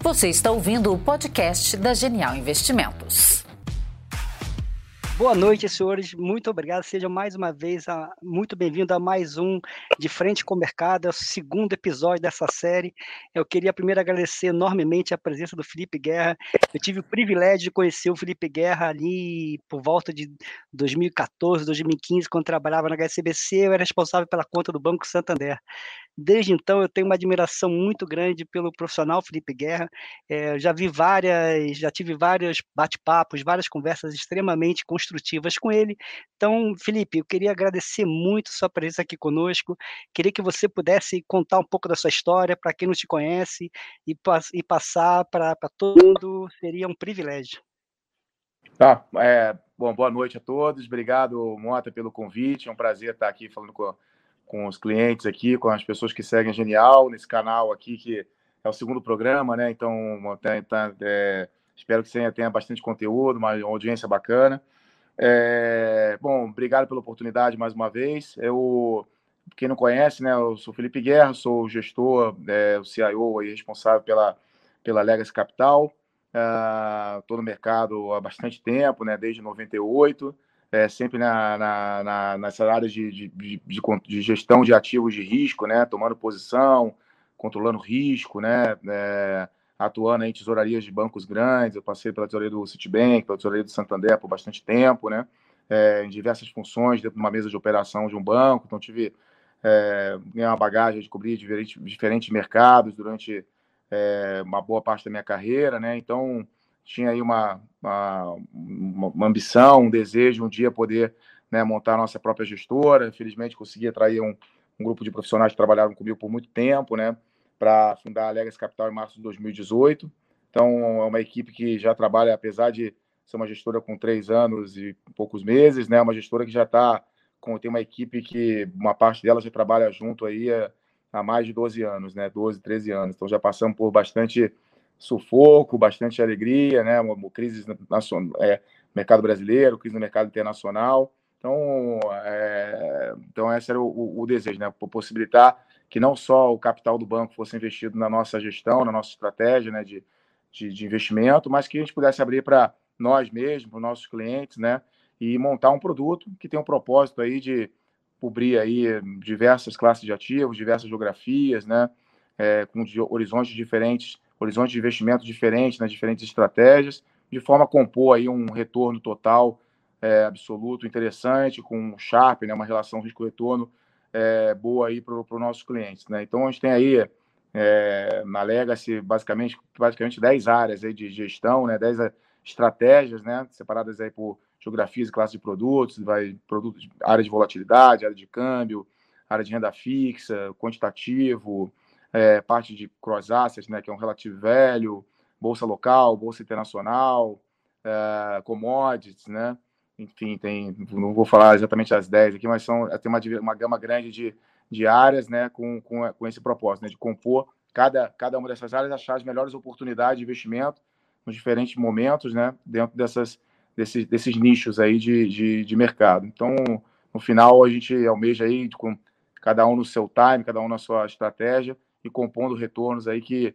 Você está ouvindo o podcast da Genial Investimentos. Boa noite, senhores. Muito obrigado. Sejam mais uma vez muito bem-vindos a mais um De Frente com o Mercado, é o segundo episódio dessa série. Eu queria primeiro agradecer enormemente a presença do Felipe Guerra. Eu tive o privilégio de conhecer o Felipe Guerra ali por volta de 2014, 2015, quando trabalhava na HSBC. Eu era responsável pela conta do Banco Santander. Desde então, eu tenho uma admiração muito grande pelo profissional Felipe Guerra. Já tive vários bate-papos, várias conversas extremamente construtivas com ele. Então, Felipe, eu queria agradecer muito sua presença aqui conosco. Queria que você pudesse contar um pouco da sua história para quem não te conhece e passar para todo mundo. Seria um privilégio. Bom, boa noite a todos. Obrigado, Mota, pelo convite. É um prazer estar aqui falando com os clientes aqui, com as pessoas que seguem a Genial nesse canal aqui, que é o segundo programa, né? Então, espero que você tenha bastante conteúdo, uma audiência bacana. Bom, obrigado pela oportunidade mais uma vez. Quem não conhece, né? Eu sou Felipe Guerra, sou o gestor, o CIO aí, responsável pela Legacy Capital. Estou no mercado há bastante tempo, né? Desde 98. Sempre nessa área de gestão de ativos de risco, né? Tomando posição, controlando risco, né? Atuando em tesourarias de bancos grandes. Eu passei pela tesouraria do Citibank, pela tesouraria do Santander por bastante tempo, né? Em diversas funções dentro de uma mesa de operação de um banco. Então, tive uma bagagem de cobrir diferentes mercados durante uma boa parte da minha carreira, né? Então, tinha aí uma ambição, um desejo, um dia poder, né, montar a nossa própria gestora. Felizmente, consegui atrair um grupo de profissionais que trabalharam comigo por muito tempo, né, para fundar a Legacy Capital em março de 2018. Então, é uma equipe que já trabalha, apesar de ser uma gestora com 3 anos e poucos meses, né, uma gestora que já tem uma equipe que uma parte dela já trabalha junto aí há mais de 12 anos, né, 12, 13 anos. Então, já passamos por bastante sufoco, bastante alegria, né? Uma crise nacional, mercado brasileiro, crise no mercado internacional. Então esse era o desejo, né? Possibilitar que não só o capital do banco fosse investido na nossa gestão, na nossa estratégia, né, de investimento, mas que a gente pudesse abrir para nós mesmos, para os nossos clientes, né? E montar um produto que tem um propósito aí de cobrir aí diversas classes de ativos, diversas geografias, né? Com horizontes diferentes, horizonte de investimento diferente nas diferentes estratégias, de forma a compor aí um retorno total absoluto interessante, com um Sharpe, né, uma relação risco-retorno boa aí para os nossos clientes, né? Então, a gente tem aí na Legacy basicamente 10 áreas aí de gestão, né, 10 estratégias, né, separadas aí por geografias e classes de produtos, área de volatilidade, área de câmbio, área de renda fixa, quantitativo, parte de cross assets, né, que é um relativo value, bolsa local, bolsa internacional, commodities, né? Enfim, não vou falar exatamente as 10 aqui, mas tem uma gama grande de áreas, né, com esse propósito, né, de compor cada uma dessas áreas, achar as melhores oportunidades de investimento nos diferentes momentos, né, dentro desses nichos aí de mercado. Então, no final, a gente almeja aí, com cada um no seu time, cada um na sua estratégia, e compondo retornos aí que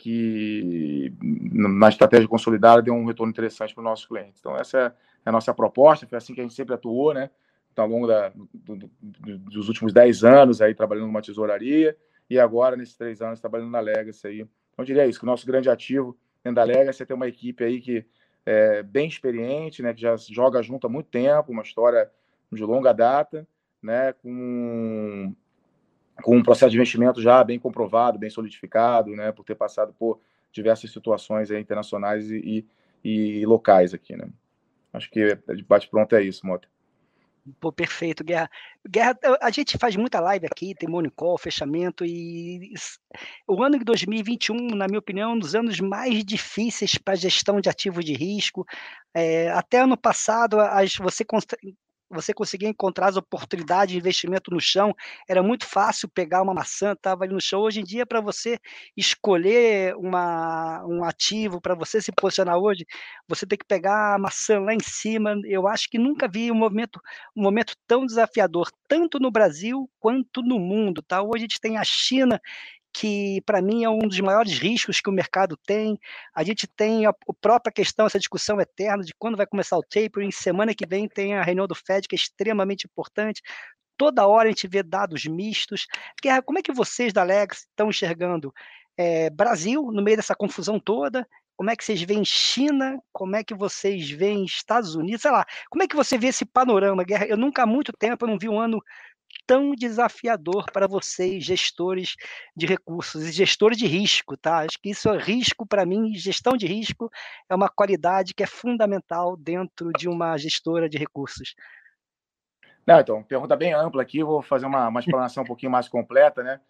na estratégia consolidada deu um retorno interessante para os nossos clientes. Então, essa é a nossa proposta, foi assim que a gente sempre atuou, né? Então, ao longo dos últimos 10 anos aí trabalhando numa tesouraria, e agora, nesses 3 anos, trabalhando na Legacy aí. Então, eu diria isso, que o nosso grande ativo dentro da Legacy é ter uma equipe aí que é bem experiente, né? Que já joga junto há muito tempo, uma história de longa data, né? Com um processo de investimento já bem comprovado, bem solidificado, né, por ter passado por diversas situações aí, internacionais e locais aqui, né. Acho que de bate-pronto é isso, Mota. Pô, perfeito, Guerra. Guerra, a gente faz muita live aqui, tem morning call, fechamento, e o ano de 2021, na minha opinião, é um dos anos mais difíceis para gestão de ativos de risco. Até ano passado, você conseguia encontrar as oportunidades de investimento no chão, era muito fácil pegar uma maçã, estava ali no chão. Hoje em dia, para você escolher um ativo, para você se posicionar hoje, você tem que pegar a maçã lá em cima. Eu acho que nunca vi um momento tão desafiador, tanto no Brasil quanto no mundo, tá? Hoje a gente tem a China, que para mim é um dos maiores riscos que o mercado tem. A gente tem a própria questão, essa discussão eterna de quando vai começar o tapering. Semana que vem tem a reunião do Fed, que é extremamente importante. Toda hora a gente vê dados mistos. Guerra, como é que vocês da Legacy estão enxergando Brasil no meio dessa confusão toda? Como é que vocês veem China? Como é que vocês veem Estados Unidos? Sei lá, como é que você vê esse panorama, Guerra? Eu nunca há muito tempo eu não vi um ano tão desafiador para vocês, gestores de recursos e gestores de risco, tá? Acho que isso é risco para mim, gestão de risco é uma qualidade que é fundamental dentro de uma gestora de recursos. Não, então, pergunta bem ampla aqui, vou fazer uma explanação um pouquinho mais completa, né?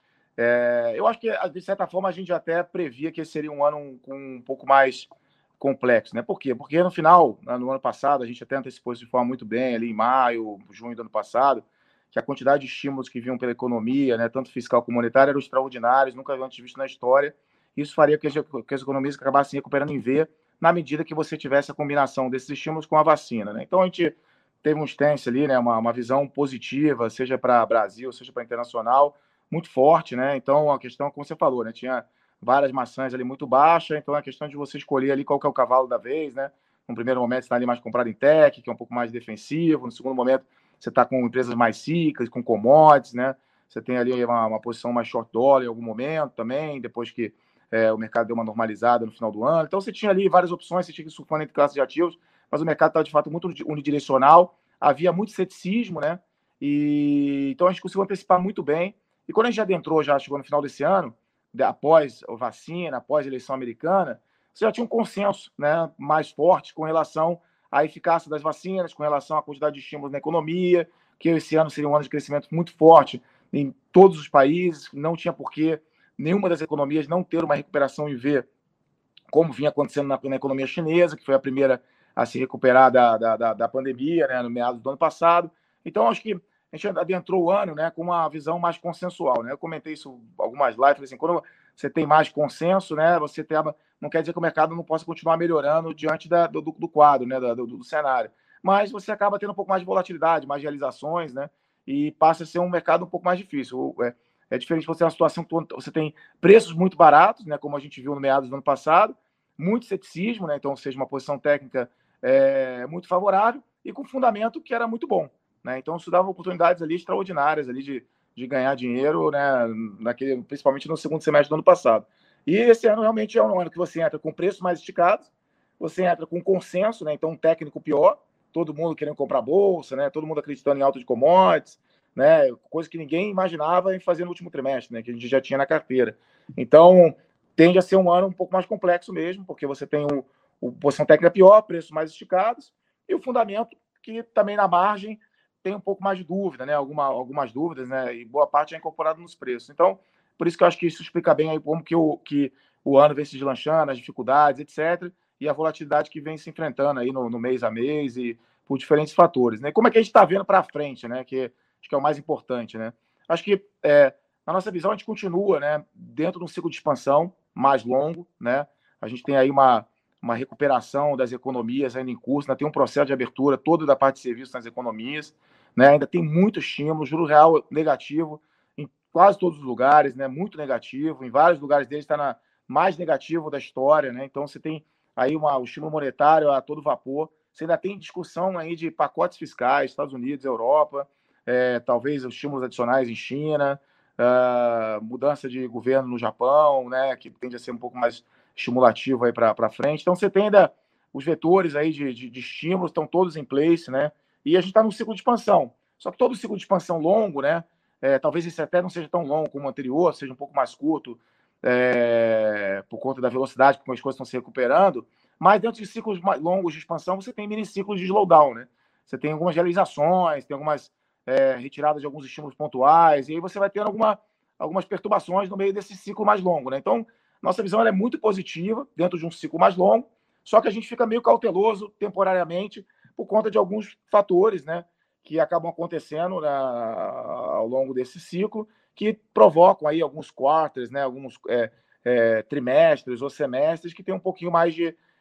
Eu acho que, de certa forma, a gente até previa que esse seria um ano com um pouco mais complexo, né? Por quê? Porque no final, no ano passado, a gente até antecipou isso de forma muito bem, ali em maio, junho do ano passado, que a quantidade de estímulos que vinham pela economia, né, tanto fiscal como monetária, eram extraordinários, nunca antes visto na história. Isso faria que as economias acabassem recuperando em V, na medida que você tivesse a combinação desses estímulos com a vacina, né? Então, a gente teve um stance ali, né, uma visão positiva, seja para Brasil, seja para internacional, muito forte, né? Então, a questão, como você falou, né, tinha várias maçãs ali muito baixas, então é a questão de você escolher ali qual que é o cavalo da vez, né? No primeiro momento, você está ali mais comprado em tech, que é um pouco mais defensivo. No segundo momento, você está com empresas mais cíclicas, com commodities, né? Você tem ali uma posição mais short dollar em algum momento também, depois que o mercado deu uma normalizada no final do ano. Então, você tinha ali várias opções, você tinha que ir surfando entre classes de ativos, mas o mercado estava, de fato, muito unidirecional, havia muito ceticismo, né? Então, a gente conseguiu antecipar muito bem. E quando a gente já adentrou, já chegou no final desse ano, após a vacina, após a eleição americana, você já tinha um consenso, né, mais forte com relação à eficácia das vacinas, com relação à quantidade de estímulos na economia, que esse ano seria um ano de crescimento muito forte em todos os países, não tinha por que nenhuma das economias não ter uma recuperação em V, como vinha acontecendo na economia chinesa, que foi a primeira a se recuperar da pandemia, né, no meados do ano passado. Então, acho que a gente adentrou o ano, né, com uma visão mais consensual, né? Eu comentei isso algumas lives, falei assim, quando você tem mais consenso, né, você tem, não quer dizer que o mercado não possa continuar melhorando diante do quadro, né, do cenário, mas você acaba tendo um pouco mais de volatilidade, mais realizações, né, e passa a ser um mercado um pouco mais difícil. É diferente você ter uma situação que você tem preços muito baratos, né, como a gente viu no meados do ano passado, muito ceticismo, né, então, ou seja, uma posição técnica muito favorável e com fundamento que era muito bom, né? Então, isso dava oportunidades ali extraordinárias ali de ganhar dinheiro, né, principalmente no segundo semestre do ano passado. E esse ano realmente é um ano que você entra com preços mais esticados, você entra com consenso, né, então um técnico pior, todo mundo querendo comprar bolsa, né, todo mundo acreditando em alta de commodities, né, coisa que ninguém imaginava em fazer no último trimestre, né, que a gente já tinha na carteira. Então, tende a ser um ano um pouco mais complexo mesmo, porque você tem posição técnica pior, preços mais esticados, e o fundamento que também na margem tem um pouco mais de dúvida, né? Algumas dúvidas, né? E boa parte é incorporado nos preços. Então, por isso que eu acho que isso explica bem aí como que o ano vem se deslanchando, as dificuldades, etc., e a volatilidade que vem se enfrentando aí no mês a mês e por diferentes fatores, né? Como é que a gente está vendo para frente, né? Que acho que é o mais importante, né? Acho que na nossa visão a gente continua, né? Dentro de um ciclo de expansão mais longo, né? A gente tem aí uma recuperação das economias ainda em curso, ainda tem um processo de abertura todo da parte de serviços nas economias, né? Ainda tem muito estímulo, juro real negativo em quase todos os lugares, né? Muito negativo, em vários lugares deles está na mais negativo da história, né? Então você tem aí o estímulo monetário a todo vapor, você ainda tem discussão aí de pacotes fiscais, Estados Unidos, Europa, talvez os estímulos adicionais em China, mudança de governo no Japão, né? Que tende a ser um pouco mais estimulativo aí para frente. Então, você tem ainda os vetores aí de estímulos, estão todos em place, né? E a gente está num ciclo de expansão. Só que todo ciclo de expansão longo, né? Talvez esse até não seja tão longo como o anterior, seja um pouco mais curto, por conta da velocidade com que as coisas estão se recuperando, mas dentro de ciclos mais longos de expansão, você tem miniciclos de slowdown, né? Você tem algumas realizações, tem algumas retiradas de alguns estímulos pontuais, e aí você vai tendo algumas perturbações no meio desse ciclo mais longo, né? Então, nossa visão é muito positiva dentro de um ciclo mais longo, só que a gente fica meio cauteloso temporariamente por conta de alguns fatores, né, que acabam acontecendo ao longo desse ciclo, que provocam aí alguns quarters, né, alguns trimestres ou semestres que tem um pouquinho mais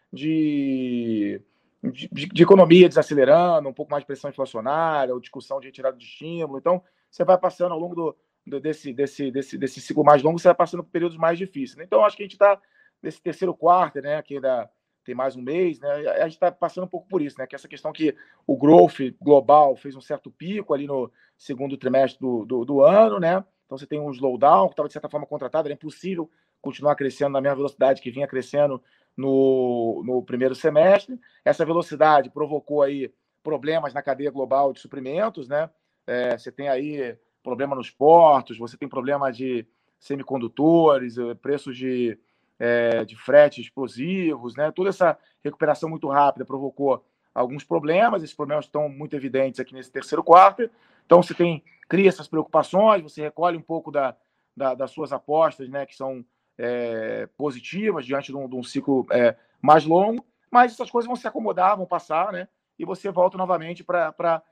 de economia desacelerando, um pouco mais de pressão inflacionária, ou discussão de retirada de estímulo. Então, você vai passando ao longo desse ciclo mais longo, você vai passando por períodos mais difíceis, né? Então, acho que a gente está nesse terceiro quarto, né, que ainda tem mais um mês, né, a gente está passando um pouco por isso, né, que essa questão que o growth global fez um certo pico ali no segundo trimestre do ano, né, então você tem um slowdown que estava, de certa forma, contratado, era impossível continuar crescendo na mesma velocidade que vinha crescendo no primeiro semestre. Essa velocidade provocou aí problemas na cadeia global de suprimentos, né, você tem aí problema nos portos, você tem problema de semicondutores, preços de frete explosivos, né? Toda essa recuperação muito rápida provocou alguns problemas, esses problemas estão muito evidentes aqui nesse terceiro quarto, então você cria essas preocupações, você recolhe um pouco das suas apostas, né, que são positivas diante de um ciclo mais longo, mas essas coisas vão se acomodar, vão passar, né, e você volta novamente para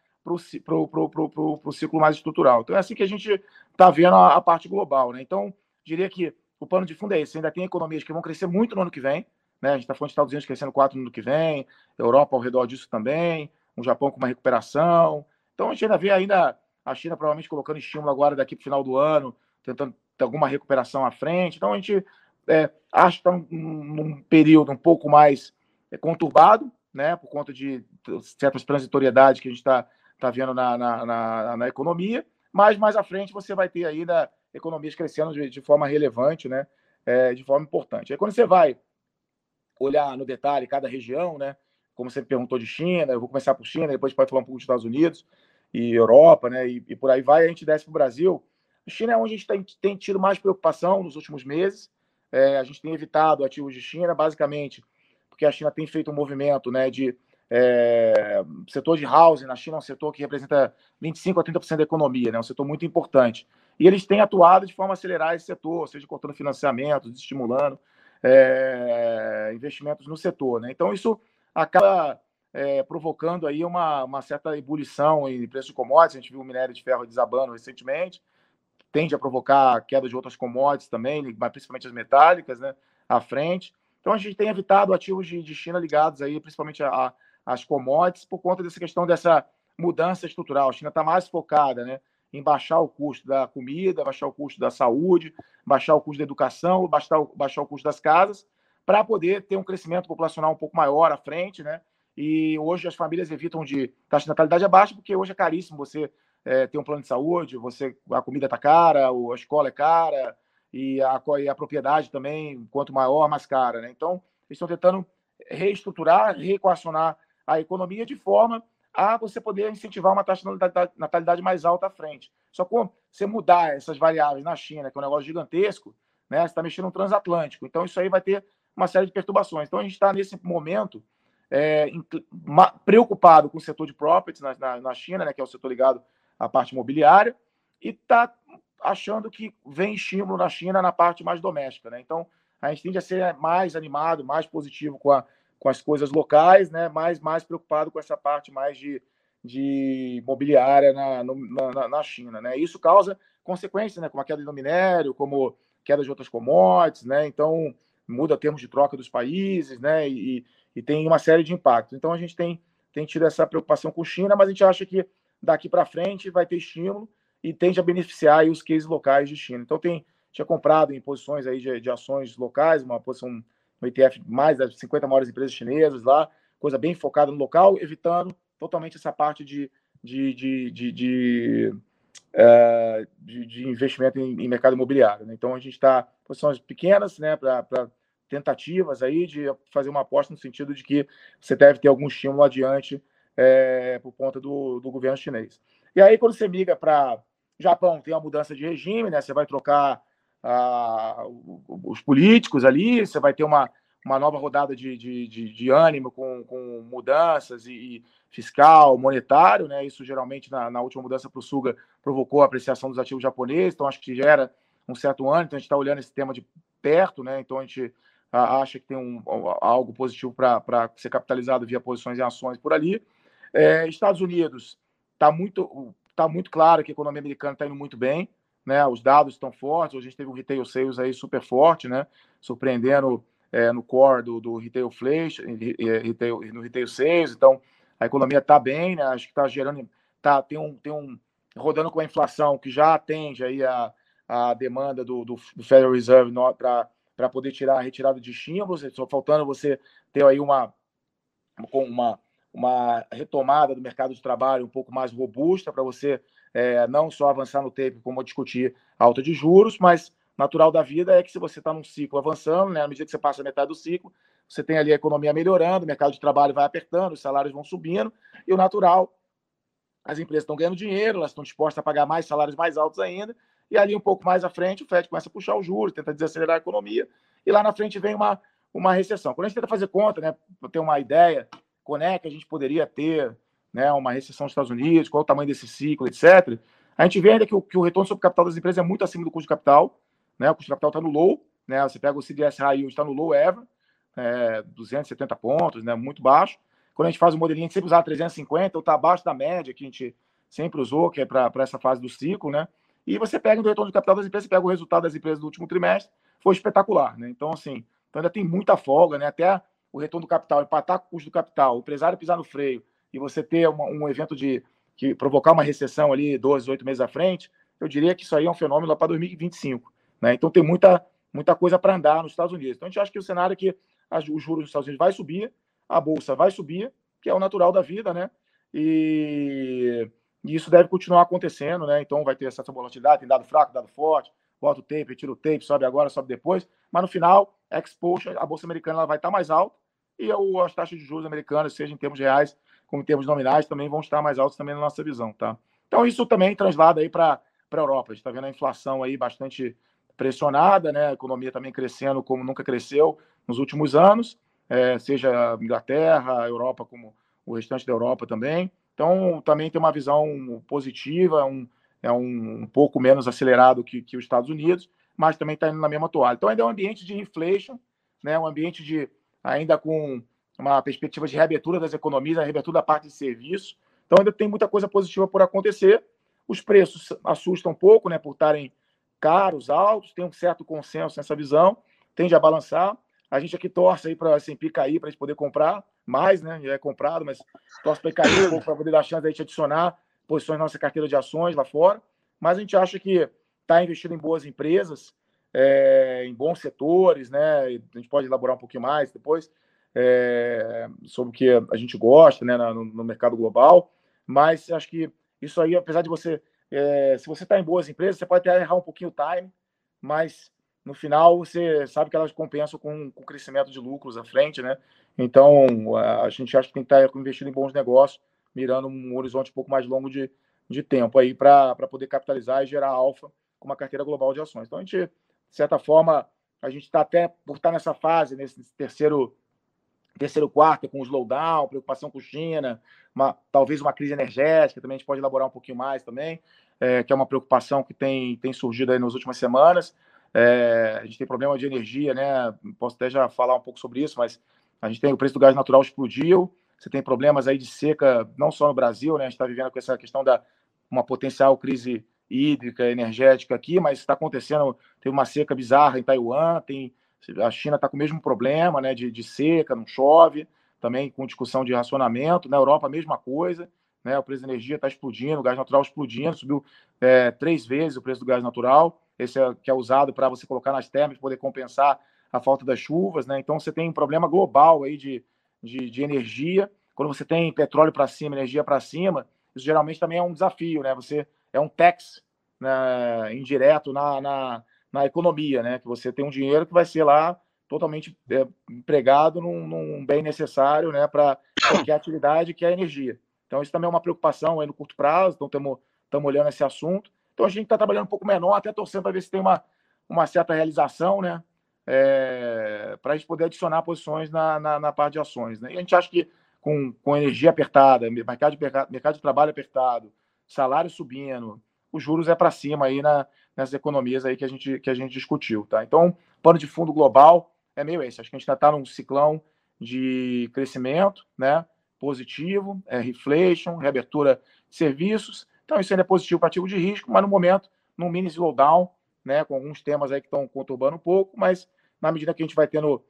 o ciclo mais estrutural. Então é assim que a gente está vendo a parte global, né? Então, diria que o pano de fundo é esse. Ainda tem economias que vão crescer muito no ano que vem, né? A gente está falando de Estados Unidos crescendo 4% no ano que vem, Europa ao redor disso também, o Japão com uma recuperação. Então a gente ainda vê a China provavelmente colocando estímulo agora daqui para o final do ano, tentando ter alguma recuperação à frente. Então a gente acha que está num período um pouco mais conturbado, né? Por conta de certas transitoriedades que a gente está vendo na economia, mas mais à frente você vai ter ainda economias crescendo de forma relevante, né? De forma importante. Aí quando você vai olhar no detalhe cada região, né? Como você perguntou de China, eu vou começar por China, depois pode falar um pouco dos Estados Unidos e Europa, né? E por aí vai, a gente desce para o Brasil. A China é onde a gente tem tido mais preocupação nos últimos meses. A gente tem evitado ativos de China, basicamente, porque a China tem feito um movimento, né, de setor de housing na China é um setor que representa 25% a 30% da economia, né? Um setor muito importante. E eles têm atuado de forma a acelerar esse setor, seja cortando financiamentos, estimulando investimentos no setor, né? Então, isso acaba provocando aí uma certa ebulição em preço de commodities. A gente viu o minério de ferro desabando recentemente, tende a provocar queda de outras commodities também, mas principalmente as metálicas, né, à frente. Então, a gente tem evitado ativos de China ligados aí, principalmente as commodities, por conta dessa questão dessa mudança estrutural. A China está mais focada, né, em baixar o custo da comida, baixar o custo da saúde, baixar o custo da educação, baixar o custo das casas, para poder ter um crescimento populacional um pouco maior à frente, né? E hoje as famílias evitam de taxa de natalidade baixa, porque hoje é caríssimo você ter um plano de saúde, a comida está cara, a escola é cara, e a propriedade também, quanto maior, mais cara, né? Então, eles estão tentando reestruturar, reequacionar a economia de forma a você poder incentivar uma taxa de natalidade mais alta à frente. Só que você mudar essas variáveis na China, que é um negócio gigantesco, né, você está mexendo no transatlântico. Então, isso aí vai ter uma série de perturbações. Então, a gente está, nesse momento, preocupado com o setor de properties na China, né, que é o setor ligado à parte imobiliária, e está achando que vem estímulo na China na parte mais doméstica, né? Então, a gente tende a ser mais animado, mais positivo com as coisas locais, né? Mais preocupado com essa parte mais de imobiliária na China, né? Isso causa consequências, né? Como a queda do minério, como queda de outras commodities, né? Então, muda termos de troca dos países, né? E tem uma série de impactos. Então, a gente tem tido essa preocupação com a China, mas a gente acha que daqui para frente vai ter estímulo e tende a beneficiar aí os cases locais de China. Então, tinha comprado em posições aí de ações locais, uma posição no ETF mais das 50 maiores empresas chinesas lá, coisa bem focada no local, evitando totalmente essa parte de investimento em mercado imobiliário, né? Então, a gente está em posições pequenas, né, para tentativas aí de fazer uma aposta no sentido de que você deve ter algum estímulo adiante por conta do governo chinês. E aí, quando você migra para Japão, tem uma mudança de regime, né? Você vai trocar os políticos ali, você vai ter uma nova rodada de ânimo com mudanças e fiscal, monetário, né? Isso geralmente na última mudança para o Suga provocou a apreciação dos ativos japoneses, então acho que gera um certo ânimo, então a gente está olhando esse tema de perto, né? Então a gente acha que tem algo positivo para ser capitalizado via posições em ações por ali. Estados Unidos está muito claro que a economia americana está indo muito bem, né? Os dados estão fortes. Hoje a gente teve um retail sales aí super forte, né? Surpreendendo no core do retail flash, no retail sales. Então a economia está bem, né? Acho que está gerando, tem rodando com a inflação que já atende aí a demanda do Federal Reserve para poder tirar a retirada de estímulos, só faltando você ter aí uma retomada do mercado de trabalho um pouco mais robusta para você não só avançar no tempo, como discutir alta de juros, mas natural da vida é que se você está num ciclo avançando, né, à medida que você passa a metade do ciclo, você tem ali a economia melhorando, o mercado de trabalho vai apertando, os salários vão subindo, e o natural, as empresas estão ganhando dinheiro, elas estão dispostas a pagar mais salários mais altos ainda, e ali um pouco mais à frente o FED começa a puxar os juros, tenta desacelerar a economia, e lá na frente vem uma recessão. Quando a gente tenta fazer conta, né, para ter uma ideia, quando é que a gente poderia ter, né, uma recessão nos Estados Unidos, qual o tamanho desse ciclo, etc., a gente vê ainda que o retorno sobre o capital das empresas é muito acima do custo de capital, né, o custo de capital está no low, né, você pega o CDS High Yield, está no low ever, 270 pontos, né, muito baixo. Quando a gente faz o modelinho, a gente sempre usar 350, ou está abaixo da média que a gente sempre usou, que é para essa fase do ciclo, né? E você pega o retorno de capital das empresas, você pega o resultado das empresas do último trimestre, foi espetacular, né? Então, assim, ainda tem muita folga, né? Até o retorno do capital, empatar com o custo do capital, o empresário pisar no freio e você ter um evento que provocar uma recessão ali 12, 8 meses à frente, eu diria que isso aí é um fenômeno lá para 2025, né? Então tem muita coisa para andar nos Estados Unidos. Então a gente acha que o cenário é que os juros dos Estados Unidos vai subir, a bolsa vai subir, que é o natural da vida, né? E isso deve continuar acontecendo, né? Então vai ter essa volatilidade, tem dado fraco, dado forte, bota o tape, tira o tape, sobe agora, sobe depois, mas no final, a bolsa americana ela vai estar mais alta e as taxas de juros americanas, seja em termos reais como em termos nominais, também vão estar mais altas também na nossa visão, tá? Então isso também translada aí para a Europa. A gente está vendo a inflação aí bastante pressionada, né? A economia também crescendo como nunca cresceu nos últimos anos, seja a Inglaterra, a Europa, como o restante da Europa também. Então, também tem uma visão positiva, um pouco menos acelerado que os Estados Unidos, mas também está indo na mesma toalha. Então, ainda é um ambiente de inflation, né? Um ambiente ainda com uma perspectiva de reabertura das economias, a reabertura da parte de serviço. Então, ainda tem muita coisa positiva por acontecer. Os preços assustam um pouco, né, por estarem caros, altos, tem um certo consenso nessa visão, tende a balançar. A gente aqui torce aí para o S&P cair para a gente poder comprar mais, né? Já é comprado, mas torce para cair um pouco para poder dar chance de a gente adicionar posições na nossa carteira de ações lá fora. Mas a gente acha que está investindo em boas empresas, em bons setores, né? A gente pode elaborar um pouquinho mais depois sobre o que a gente gosta, né, no mercado global. Mas acho que isso aí, apesar de você, se você está em boas empresas, você pode até errar um pouquinho o time, mas no final você sabe que elas compensam com o crescimento de lucros à frente, né? Então, a gente acha que tem que estar investindo em bons negócios, mirando um horizonte um pouco mais longo de tempo aí para poder capitalizar e gerar alfa com uma carteira global de ações. Então, a gente, de certa forma, a gente está até por estar nessa fase, nesse terceiro quarto, com o slowdown, preocupação com China, talvez uma crise energética, também a gente pode elaborar um pouquinho mais também, que é uma preocupação que tem surgido aí nas últimas semanas. A gente tem problema de energia, né? Posso até já falar um pouco sobre isso, mas a gente tem o preço do gás natural explodiu, você tem problemas aí de seca, não só no Brasil, né? A gente está vivendo com essa questão uma potencial crise hídrica, energética aqui, mas está acontecendo, tem uma seca bizarra em Taiwan, a China está com o mesmo problema, né, de seca, não chove, também com discussão de racionamento. Na Europa, a mesma coisa, né, o preço da energia está explodindo, o gás natural explodindo, subiu 3 vezes o preço do gás natural, esse que é usado para você colocar nas termas, poder compensar a falta das chuvas, né? Então você tem um problema global aí de energia. Quando você tem petróleo para cima, energia para cima, isso geralmente também é um desafio, né? É um tax, né, indireto na economia, né? Que você tem um dinheiro que vai ser lá totalmente empregado num bem necessário, né, para qualquer atividade, que é a energia. Então, isso também é uma preocupação aí no curto prazo, então estamos olhando esse assunto. Então, a gente está trabalhando um pouco menor, até torcendo para ver se tem uma certa realização, né, para a gente poder adicionar posições na parte de ações, né? E a gente acha que com energia apertada, mercado de trabalho apertado, salário subindo, os juros para cima aí nessas economias aí que a gente discutiu, tá? Então, pano de fundo global é meio esse. Acho que a gente ainda está num ciclão de crescimento, né? Positivo, reflation, reabertura de serviços. Então, isso ainda é positivo para ativo de risco, mas no momento, num mini slowdown, né? Com alguns temas aí que estão conturbando um pouco, mas na medida que a gente vai tendo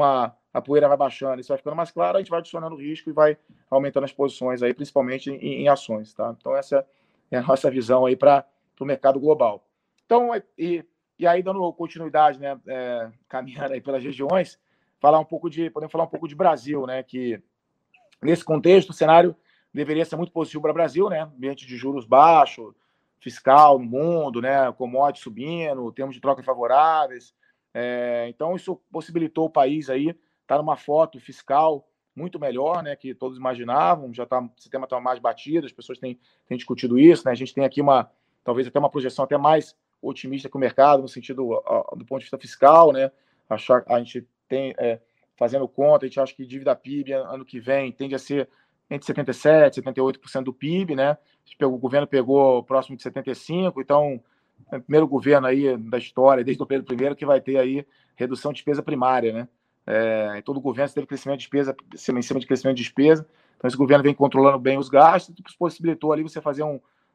a poeira vai baixando, isso vai ficando mais claro, a gente vai adicionando risco e vai aumentando as posições aí, principalmente em ações, tá? Então, essa é a nossa visão aí para o mercado global. Então, e aí, dando continuidade, né, caminhando aí pelas regiões, podemos falar um pouco de Brasil, né, que nesse contexto o cenário deveria ser muito positivo para o Brasil, né, ambiente de juros baixo, fiscal no mundo, né, commodities subindo, termos de troca favoráveis, então isso possibilitou o país aí estar numa foto fiscal muito melhor, né, que todos imaginavam, o sistema está mais batido, as pessoas têm discutido isso, né, a gente tem aqui talvez até uma projeção até mais otimista que o mercado, no sentido do ponto de vista fiscal, né, a gente tem, fazendo conta, a gente acha que dívida PIB ano que vem tende a ser entre 77% e 78% do PIB, né, o governo pegou próximo de 75%, então é o primeiro governo aí da história, desde o Pedro I, que vai ter aí redução de despesa primária, né? Em todo o governo você teve crescimento de despesa, em cima de crescimento de despesa, então esse governo vem controlando bem os gastos, que possibilitou ali você fazer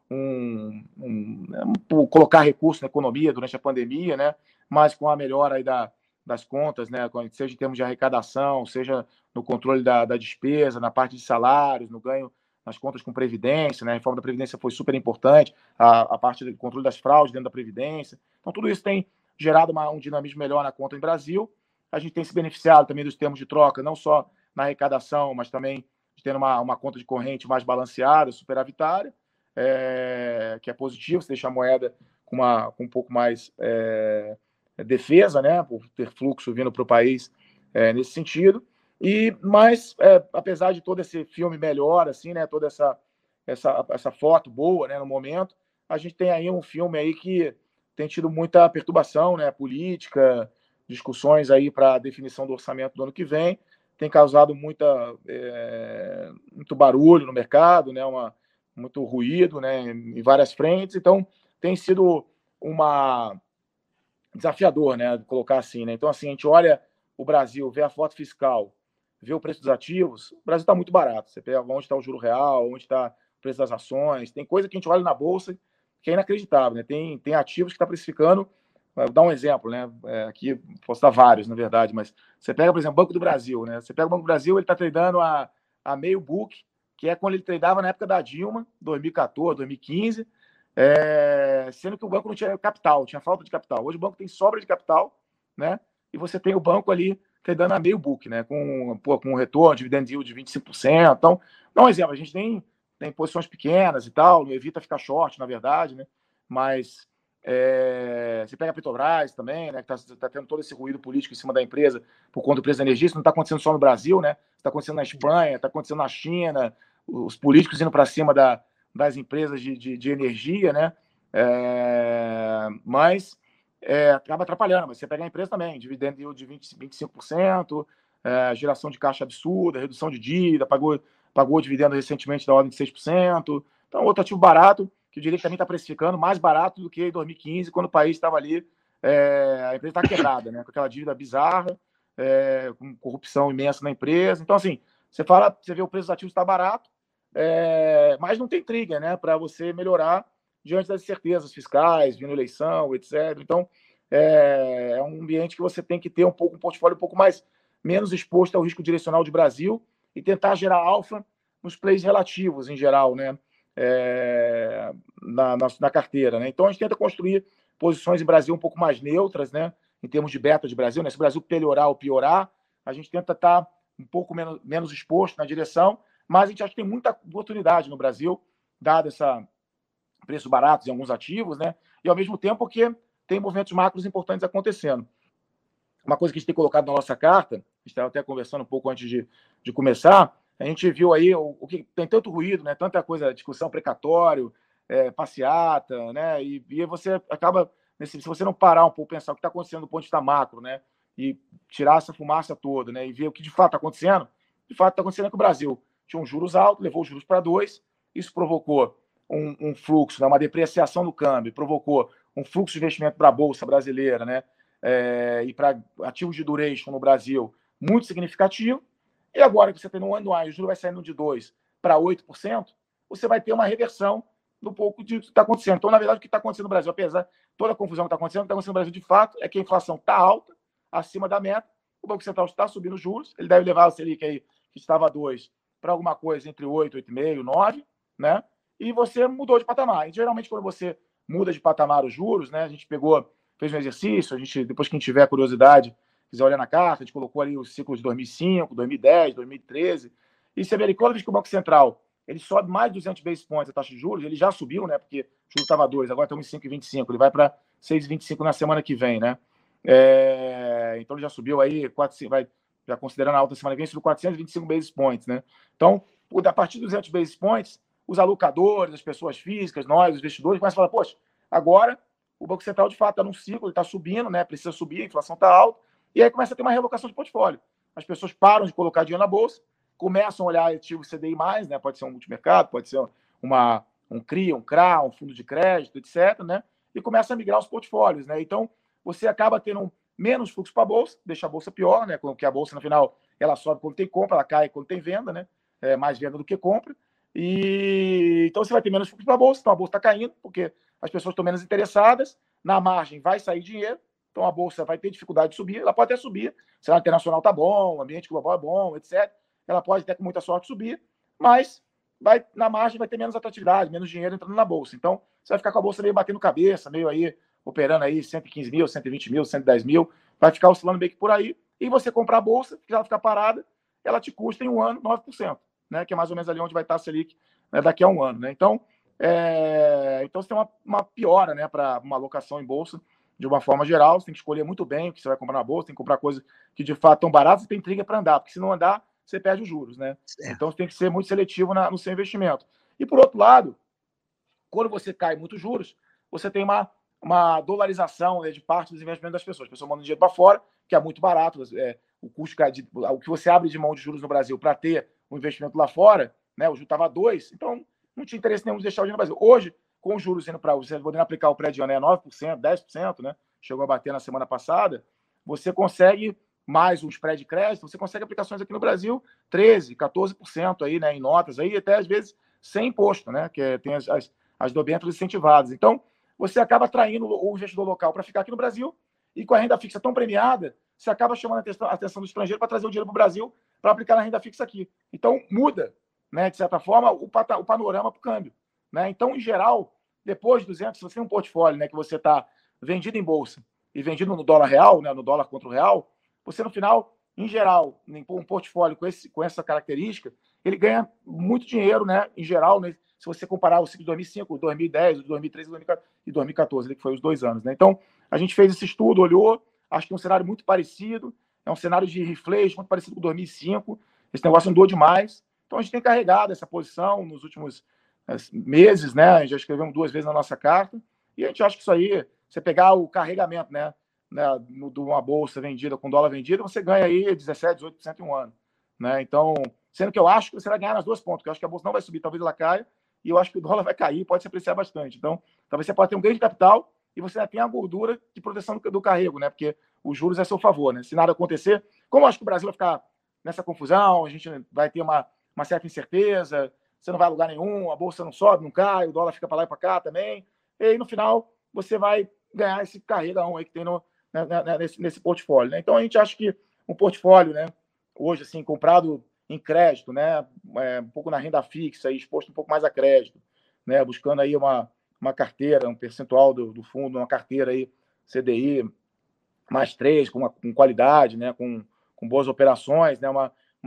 colocar recursos na economia durante a pandemia, né? Mas com a melhora aí das contas, né? Seja em termos de arrecadação, seja no controle da despesa, na parte de salários, no ganho nas contas com Previdência, né? A reforma da Previdência foi super importante, a parte do controle das fraudes dentro da Previdência. Então, tudo isso tem gerado um dinamismo melhor na conta em Brasil. A gente tem se beneficiado também dos termos de troca, não só na arrecadação, mas também de ter uma conta de corrente mais balanceada, superavitária, que é positivo, você deixa a moeda com um pouco mais defesa, né? Por ter fluxo vindo para o país nesse sentido. Mas, apesar de todo esse filme melhor, assim, né, toda essa foto boa, né, no momento, a gente tem aí um filme aí que tem tido muita perturbação, né, política, discussões aí para a definição do orçamento do ano que vem, tem causado muito barulho no mercado, né, muito ruído, né, em várias frentes, então tem sido desafiador, né, colocar assim, né, então assim, a gente olha o Brasil, vê a foto fiscal, vê o preço dos ativos, o Brasil está muito barato. Você pega onde está o juro real, onde está o preço das ações, tem coisa que a gente olha na bolsa que é inacreditável, né? Tem ativos que está precificando, vou dar um exemplo, né? Aqui posso dar vários, na verdade, mas você pega, por exemplo, o Banco do Brasil, né? Você pega o Banco do Brasil, ele está tradando a meio book, que é quando ele tradava na época da Dilma, 2014, 2015, sendo que o banco não tinha capital, tinha falta de capital. Hoje o banco tem sobra de capital, né? E você tem o banco ali dando a meio book, né? Com um retorno, dividend yield de 25%. Então, dá um exemplo, a gente tem posições pequenas e tal, não evita ficar short, na verdade, né? Mas você pega a Petrobras também, né? Que está tendo todo esse ruído político em cima da empresa por conta do preço da energia. Isso não está acontecendo só no Brasil, né? Está acontecendo na Espanha, está acontecendo na China, os políticos indo para cima das empresas de energia, né? Mas acaba atrapalhando, mas você pega a empresa também, dividendo yield de 25%, geração de caixa absurda, redução de dívida, pagou dividendo recentemente da ordem de 6%. Então, outro ativo barato, que eu diria que também está precificando, mais barato do que em 2015, quando o país estava ali, a empresa está quebrada, né, com aquela dívida bizarra, com corrupção imensa na empresa. Então, assim, você vê o preço dos ativos está barato, mas não tem trigger, né, para você melhorar diante das incertezas fiscais, vindo eleição, etc. Então, é um ambiente que você tem que ter um portfólio um pouco menos exposto ao risco direcional de Brasil e tentar gerar alfa nos plays relativos, em geral, né? Na carteira, né? Então, a gente tenta construir posições em Brasil um pouco mais neutras, né? Em termos de beta de Brasil, né? Se o Brasil melhorar ou piorar, a gente tenta estar um pouco menos exposto na direção, mas a gente acha que tem muita oportunidade no Brasil, dado preços baratos em alguns ativos, né? E ao mesmo tempo que tem movimentos macros importantes acontecendo. Uma coisa que a gente tem colocado na nossa carta, a gente estava até conversando um pouco antes de começar, a gente viu aí o que tem tanto ruído, né? Tanta coisa, discussão precatório, passeata, né? E você acaba, se você não parar um pouco, pensar o que está acontecendo do ponto de vista macro, né? E tirar essa fumaça toda, né? E ver o que de fato está acontecendo, de fato está acontecendo que o Brasil tinha uns juros altos, levou os juros para 2, isso provocou um fluxo, né, uma depreciação do câmbio, provocou um fluxo de investimento para a Bolsa brasileira, né, e para ativos de duration no Brasil muito significativo. E agora que você tem no anual, o juro vai saindo de 2% para 8%, você vai ter uma reversão do pouco de que está acontecendo. Então, na verdade, o que está acontecendo no Brasil, apesar de toda a confusão que está acontecendo, o que está acontecendo no Brasil de fato é que a inflação está alta, acima da meta, o Banco Central está subindo os juros, ele deve levar a Selic aí, que estava a 2%, para alguma coisa entre 8, 8,5%, 9%, né? e você mudou de patamar. E, geralmente, quando você muda de patamar os juros, né, a gente fez um exercício, depois quem tiver curiosidade, quiser olhar na carta, a gente colocou ali o ciclo de 2005, 2010, 2013, e você vê ali, toda vez que o Banco Central ele sobe mais de 200 basis points a taxa de juros, ele já subiu, né, porque o juro estava 2, agora estamos em 5,25, ele vai para 6,25 na semana que vem, né, então ele já subiu aí, já considerando a alta semana que vem, subiu 425 basis points, né, então, a partir dos 200 basis points, os alocadores, as pessoas físicas, nós, os investidores, começam a falar, poxa, agora o Banco Central, de fato, está num ciclo, ele está subindo, né, precisa subir, a inflação está alta, e aí começa a ter uma realocação de portfólio. As pessoas param de colocar dinheiro na bolsa, começam a olhar ativo CDI+, né, pode ser um multimercado, pode ser um CRI, um CRA, um fundo de crédito, etc., né, e começa a migrar os portfólios, né, então você acaba tendo menos fluxo para a bolsa, deixa a bolsa pior, né, porque a bolsa, no final, ela sobe quando tem compra, ela cai quando tem venda, né, mais venda do que compra, e então você vai ter menos fluxo para a bolsa, então a bolsa está caindo, porque as pessoas estão menos interessadas, na margem vai sair dinheiro, então a bolsa vai ter dificuldade de subir, ela pode até subir, se a internacional está bom, o ambiente global é bom, etc., ela pode até com muita sorte subir, mas na margem vai ter menos atratividade, menos dinheiro entrando na bolsa. Então, você vai ficar com a bolsa meio batendo cabeça, meio aí, operando aí 115 mil, 120 mil, 110 mil, vai ficar oscilando meio que por aí, e você comprar a bolsa, que ela ficar parada, ela te custa em um ano 9%, né, que é mais ou menos ali onde vai estar a Selic, né, daqui a um ano. Né? Então você tem uma piora, né, para uma alocação em bolsa, de uma forma geral, você tem que escolher muito bem o que você vai comprar na bolsa, tem que comprar coisas que de fato estão baratas e tem trigger para andar, porque se não andar, você perde os juros, né? Então você tem que ser muito seletivo no seu investimento. E por outro lado, quando você cai muitos juros, você tem uma dolarização, né, de parte dos investimentos das pessoas. As pessoas mandam dinheiro para fora, que é muito barato. O custo o que você abre de mão de juros no Brasil para ter um investimento lá fora, né? O juro estava 2, então não tinha interesse nenhum de deixar o dinheiro no Brasil. Hoje, com os juros indo para você podendo aplicar o prédio, né, 9%, 10%, né? Chegou a bater na semana passada, você consegue mais um spread de crédito, você consegue aplicações aqui no Brasil 13%, 14% aí, né, em notas, aí até às vezes sem imposto, né, que tem as debêntures incentivadas. Então, você acaba atraindo o investidor local para ficar aqui no Brasil e com a renda fixa tão premiada, você acaba chamando a atenção do estrangeiro para trazer o dinheiro para o Brasil para aplicar na renda fixa aqui. Então, muda, né, de certa forma, o panorama para o câmbio. Né? Então, em geral, depois de 200, se você tem um portfólio, né, que você está vendido em bolsa e vendido no dólar real, né, no dólar contra o real, você, no final, em geral, um portfólio com essa característica, ele ganha muito dinheiro, né, em geral, né, se você comparar o ciclo de 2005, 2010, 2013 e 2014, que foi os 2 anos. Né? Então, a gente fez esse estudo, olhou, acho que é um cenário muito parecido, é um cenário de reflexo muito parecido com 2005, esse negócio andou demais, então a gente tem carregado essa posição nos últimos meses, né, a gente já escrevemos 2 vezes na nossa carta, e a gente acha que isso aí, você pegar o carregamento, né, de uma bolsa vendida com dólar vendido, você ganha aí 17%, 18% em um ano. Né? Então, sendo que eu acho que você vai ganhar nas 2 pontas, porque eu acho que a bolsa não vai subir, talvez ela caia, e eu acho que o dólar vai cair, pode se apreciar bastante. Então, talvez você pode ter um ganho de capital e você ainda tem a gordura de proteção do carrego, né? Porque os juros é a seu favor. Né? Se nada acontecer, como eu acho que o Brasil vai ficar nessa confusão, a gente vai ter uma certa incerteza, você não vai a lugar nenhum, a bolsa não sobe, não cai, o dólar fica para lá e para cá também, e aí no final você vai ganhar esse carregão aí que tem nesse portfólio. Né? Então a gente acha que um portfólio, né, hoje assim, comprado em crédito, né, um pouco na renda fixa, exposto um pouco mais a crédito, né, buscando aí uma carteira, um percentual do fundo, uma carteira aí CDI mais 3, com qualidade, né, com boas operações, né,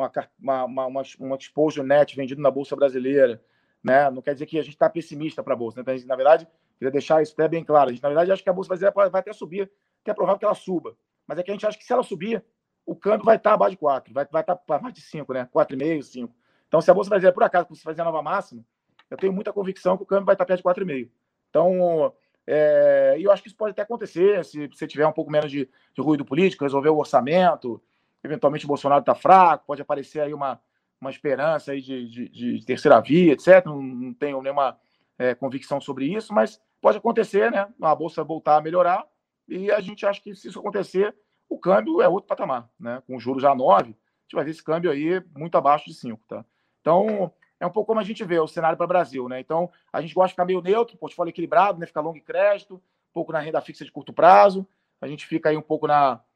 uma exposure net vendido na Bolsa Brasileira. Né? Não quer dizer que a gente está pessimista para a Bolsa. Né? Então, a gente, na verdade, queria deixar isso bem claro. A gente, na verdade, acha que a Bolsa Brasileira vai até subir, que é provável que ela suba. Mas é que a gente acha que se ela subir, o câmbio vai estar abaixo de 4, vai estar para mais de 5, né? 4,5, 5. Então, se a Bolsa Brasileira, por acaso, se fazer a nova máxima, eu tenho muita convicção que o câmbio vai estar perto de 4,5. Então, eu acho que isso pode até acontecer, se você tiver um pouco menos de ruído político, resolver o orçamento, eventualmente o Bolsonaro está fraco, pode aparecer aí uma esperança aí de terceira via, etc. Não tenho nenhuma convicção sobre isso, mas pode acontecer, né? A Bolsa voltar a melhorar, e a gente acha que se isso acontecer, o câmbio é outro patamar, né? Com juros já 9, a gente vai ver esse câmbio aí muito abaixo de 5, tá? Então, é um pouco como a gente vê o cenário para o Brasil, né? Então, a gente gosta de ficar meio neutro, portfólio equilibrado, né? Ficar longo e crédito, um pouco na renda fixa de curto prazo, a gente fica aí um pouco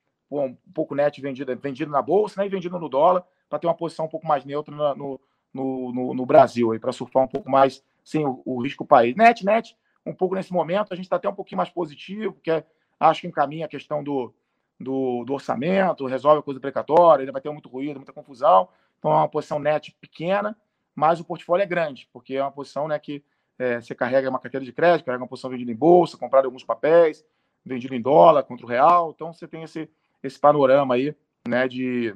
net vendido na bolsa, né? E vendido no dólar, para ter uma posição um pouco mais neutra no Brasil, para surfar um pouco mais sem o risco país. Net, um pouco nesse momento, a gente está até um pouquinho mais positivo, porque acho que encaminha a questão do orçamento, resolve a coisa precatória, ainda vai ter muito ruído, muita confusão. Então é uma posição net pequena, mas o portfólio é grande, porque é uma posição, né, que você carrega uma carteira de crédito, carrega uma posição vendida em bolsa, comprada em alguns papéis, vendido em dólar contra o real. Então você tem esse panorama aí, né, de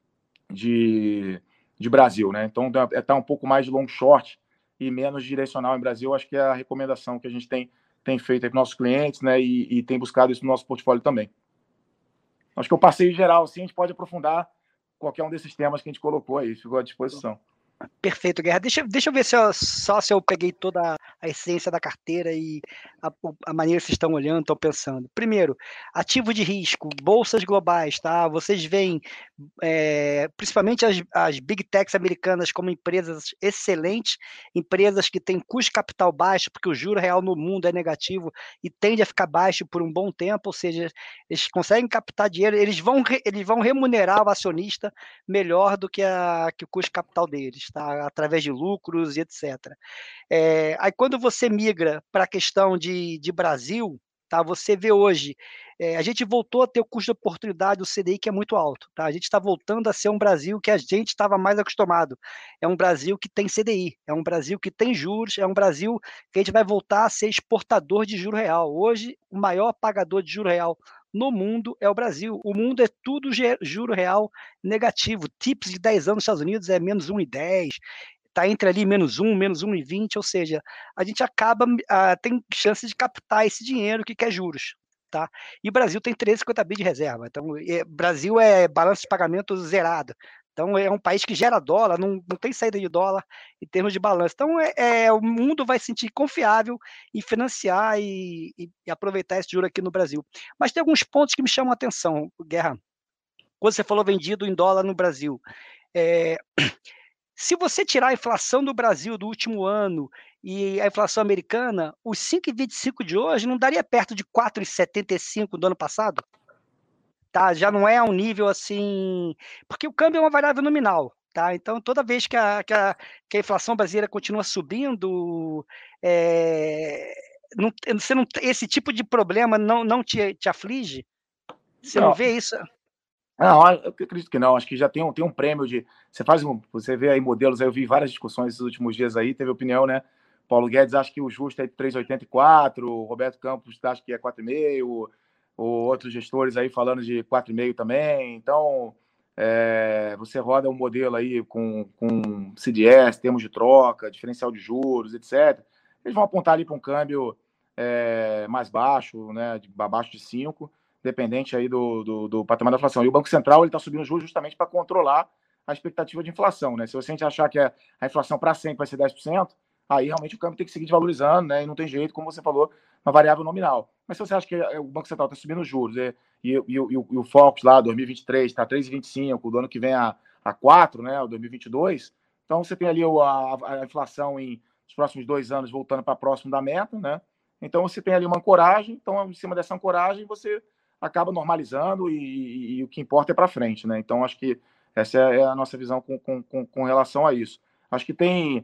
Brasil, né? Então tá um pouco mais de long short e menos direcional em Brasil. Acho que é a recomendação que a gente tem feito aí para nossos clientes, né? E tem buscado isso no nosso portfólio também. Acho que eu passei em geral, assim, a gente pode aprofundar qualquer um desses temas que a gente colocou aí, ficou à disposição. Perfeito, Guerra. Deixa eu ver se eu peguei toda a essência da carteira e a maneira que vocês estão olhando, estão pensando. Primeiro, ativo de risco, bolsas globais, tá? Vocês veem principalmente as big techs americanas como empresas excelentes, empresas que têm custo de capital baixo, porque o juro real no mundo é negativo e tende a ficar baixo por um bom tempo, ou seja, eles conseguem captar dinheiro, eles vão remunerar o acionista melhor do que o custo de capital deles, tá? Através de lucros e etc. Aí quando você migra para a questão de Brasil, tá? Você vê hoje, a gente voltou a ter o custo de oportunidade do CDI que é muito alto, tá? A gente está voltando a ser um Brasil que a gente estava mais acostumado. É um Brasil que tem CDI, é um Brasil que tem juros, é um Brasil que a gente vai voltar a ser exportador de juro real. Hoje, o maior pagador de juro real no mundo é o Brasil. O mundo é tudo juro real negativo. TIPS de 10 anos nos Estados Unidos é menos 1,10, está entre ali menos 1,20, ou seja, a gente acaba, tem chance de captar esse dinheiro que quer juros. Tá? E o Brasil tem 350 bi de reserva. Então, Brasil é balanço de pagamento zerado. Então, é um país que gera dólar, não tem saída de dólar em termos de balanço. Então, o mundo vai se sentir confiável em financiar e aproveitar esse juro aqui no Brasil. Mas tem alguns pontos que me chamam a atenção, Guerra. Quando você falou vendido em dólar no Brasil, se você tirar a inflação do Brasil do último ano e a inflação americana, os 5,25 de hoje não daria perto de 4,75 do ano passado? Tá? Já não é um nível assim... Porque o câmbio é uma variável nominal. Tá? Então, toda vez que a inflação brasileira continua subindo, esse tipo de problema não te aflige? Você não vê isso? Não, eu acredito que não. Acho que já tem um prêmio de... Você vê aí modelos, aí eu vi várias discussões esses últimos dias aí, teve opinião, né? Paulo Guedes acha que o justo é 3,84, o Roberto Campos acha que é 4,5, ou outros gestores aí falando de 4,5 também. Então, você roda um modelo aí com CDS, termos de troca, diferencial de juros, etc. Eles vão apontar ali para um câmbio mais baixo, né? Abaixo de 5, dependente aí do patamar da inflação. E o Banco Central está subindo os juros justamente para controlar a expectativa de inflação, né? Se você achar que a inflação para sempre vai ser 10%, aí realmente o câmbio tem que seguir desvalorizando, né? E não tem jeito, como você falou, uma variável nominal. Mas se você acha que o Banco Central está subindo os juros e o Focus lá, 2023, está 3,25, do ano que vem a 4, né? O 2022, então você tem ali a inflação nos próximos 2 anos voltando para próximo da meta, né? Então você tem ali uma ancoragem, então em cima dessa ancoragem você acaba normalizando e o que importa é para frente, né? Então acho que essa é a nossa visão com relação a isso. Acho que tem,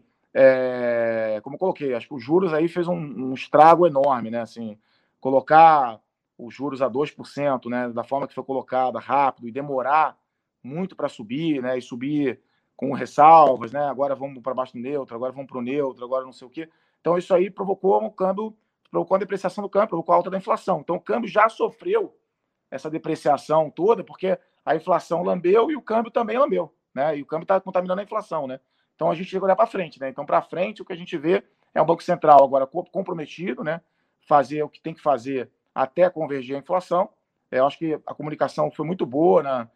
como eu coloquei, acho que os juros aí fez um estrago enorme, né? Assim, colocar os juros a 2%, né? Da forma que foi colocada, rápido, e demorar muito para subir, né? E subir com ressalvas, né? Agora vamos para baixo do neutro, agora vamos para o neutro, agora não sei o quê. Então isso aí provocou a depreciação do câmbio, provocou a alta da inflação. Então o câmbio já sofreu essa depreciação toda, porque a inflação lambeu e o câmbio também lambeu, né? E o câmbio está contaminando a inflação, né? Então a gente tem que olhar para frente, né? Então, para frente, o que a gente vê é um Banco Central agora comprometido, né? Fazer o que tem que fazer até convergir a inflação. Eu acho que a comunicação foi muito boa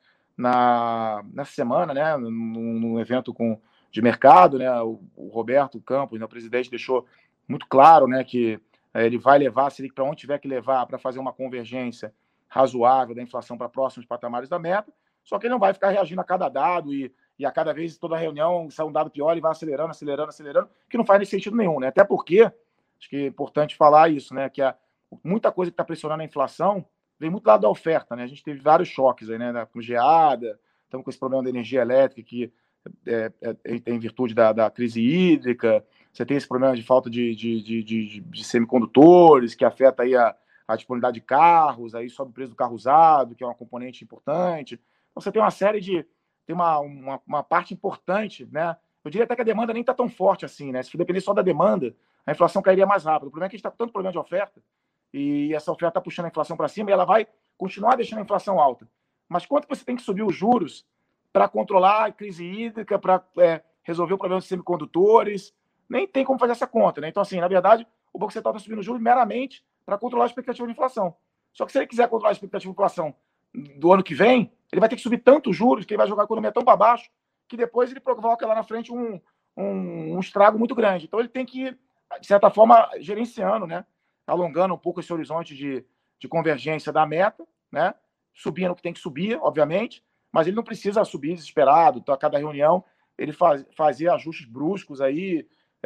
nessa semana, né? Num evento de mercado, né? O Roberto Campos, né, o presidente, deixou muito claro, né, que ele vai levar a Selic para onde tiver que levar para fazer uma convergência razoável da inflação para próximos patamares da meta, só que ele não vai ficar reagindo a cada dado e a cada vez, toda reunião, sai um dado pior e vai acelerando, que não faz sentido nenhum, né? Até porque, acho que é importante falar isso, né? Que muita coisa que está pressionando a inflação vem muito lado da oferta, né? A gente teve vários choques aí, né? Com geada, estamos com esse problema da energia elétrica que em virtude da crise hídrica, você tem esse problema de falta de semicondutores, que afeta aí a disponibilidade de carros, aí sobe o preço do carro usado, que é uma componente importante. Então, você tem uma série de... Tem uma parte importante, né? Eu diria até que a demanda nem está tão forte assim, né? Se depender só da demanda, a inflação cairia mais rápido. O problema é que a gente está com tanto problema de oferta, e essa oferta está puxando a inflação para cima, e ela vai continuar deixando a inflação alta. Mas quanto você tem que subir os juros para controlar a crise hídrica, para resolver o problema dos semicondutores? Nem tem como fazer essa conta, né? Então, assim, na verdade, o Banco Central está subindo os juros meramente para controlar a expectativa de inflação. Só que se ele quiser controlar a expectativa de inflação do ano que vem, ele vai ter que subir tantos juros que ele vai jogar a economia tão para baixo que depois ele provoca lá na frente um estrago muito grande. Então ele tem que, de certa forma, gerenciando, né? Alongando um pouco esse horizonte de convergência da meta, né? Subindo o que tem que subir, obviamente, mas ele não precisa subir desesperado. Então, a cada reunião ele fazia ajustes bruscos aí,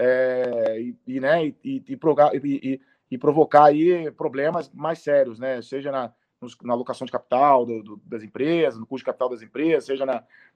e provocar aí problemas mais sérios, né? Seja na alocação de capital das empresas, no custo de capital das empresas, seja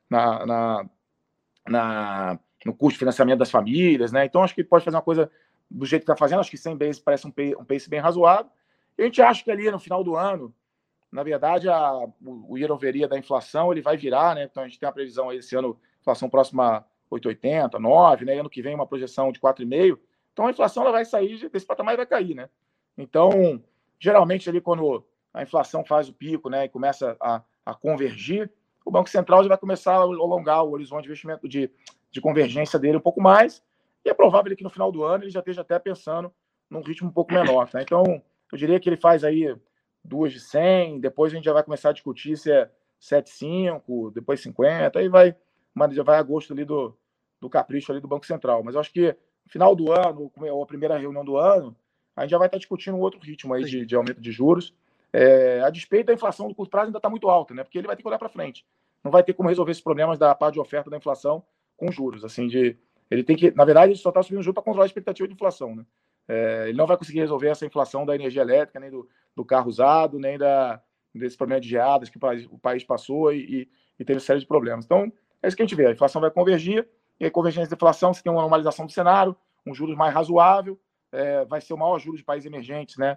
no custo de financiamento das famílias, né? Então, acho que pode fazer uma coisa do jeito que está fazendo. Acho que 100 bases parece um pace bem razoável. E a gente acha que ali no final do ano, na verdade, o year-over-year da inflação ele vai virar, né? Então, a gente tem a previsão aí esse ano, inflação próxima a 8,80, 9, né? E ano que vem uma projeção de 4,5. Então, a inflação ela vai sair desse patamar e vai cair, né? Então, geralmente, ali quando a inflação faz o pico, né, e começa a convergir, o Banco Central já vai começar a alongar o horizonte de investimento de convergência dele um pouco mais, e é provável que no final do ano ele já esteja até pensando num ritmo um pouco menor, né? Então, eu diria que ele faz aí 2 de 100, depois a gente já vai começar a discutir se é 7,5, depois 50, aí já vai a gosto ali do capricho ali do Banco Central. Mas eu acho que no final do ano, ou a primeira reunião do ano, a gente já vai estar discutindo um outro ritmo aí de aumento de juros. A despeito da inflação do curto prazo ainda está muito alta, né? Porque ele vai ter que olhar para frente. Não vai ter como resolver esses problemas da parte de oferta da inflação com juros. Assim, ele tem que, na verdade, ele só está subindo juros para controlar a expectativa de inflação, né? Ele não vai conseguir resolver essa inflação da energia elétrica, nem do carro usado, nem desse problema de geadas que o país passou e teve uma série de problemas. Então, é isso que a gente vê. A inflação vai convergir, e a convergência da inflação, você tem uma normalização do cenário, um juros mais razoável, vai ser o maior juros de países emergentes, né?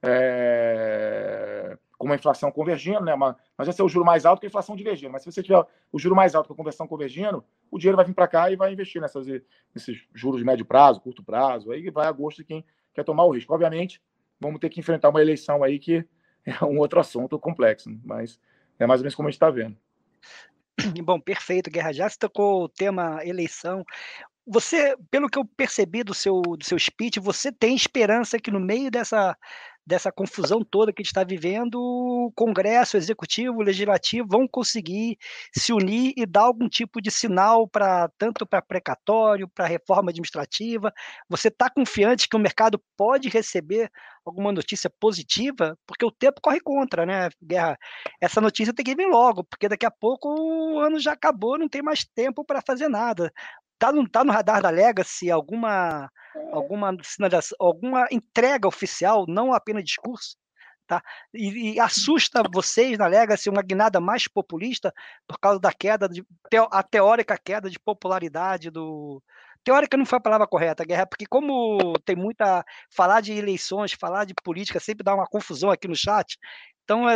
Com uma inflação convergindo, né? Mas vai ser o juro mais alto que a inflação divergindo. Mas se você tiver o juro mais alto que a conversão convergindo, o dinheiro vai vir para cá e vai investir nesses juros de médio prazo, curto prazo, aí vai a gosto de quem quer tomar o risco. Obviamente, vamos ter que enfrentar uma eleição aí que é um outro assunto complexo, né? Mas é mais ou menos como a gente está vendo. Bom, perfeito, Guerra. Já se tocou o tema eleição. Você, pelo que eu percebi do seu speech, você tem esperança que no meio dessa confusão toda que a gente está vivendo, o Congresso, o Executivo, o Legislativo vão conseguir se unir e dar algum tipo de sinal tanto para precatório, para reforma administrativa. Você está confiante que o mercado pode receber alguma notícia positiva? Porque o tempo corre contra, né, Guerra? Essa notícia tem que vir logo, porque daqui a pouco o ano já acabou, não tem mais tempo para fazer nada. Tá no radar da Legacy alguma sinalização, alguma entrega oficial, não apenas discurso, tá? E assusta vocês na Legacy uma guinada mais populista por causa da a teórica queda de popularidade do... Teórica não foi a palavra correta, Guerra, porque como tem muita... Falar de eleições, falar de política sempre dá uma confusão aqui no chat. Então,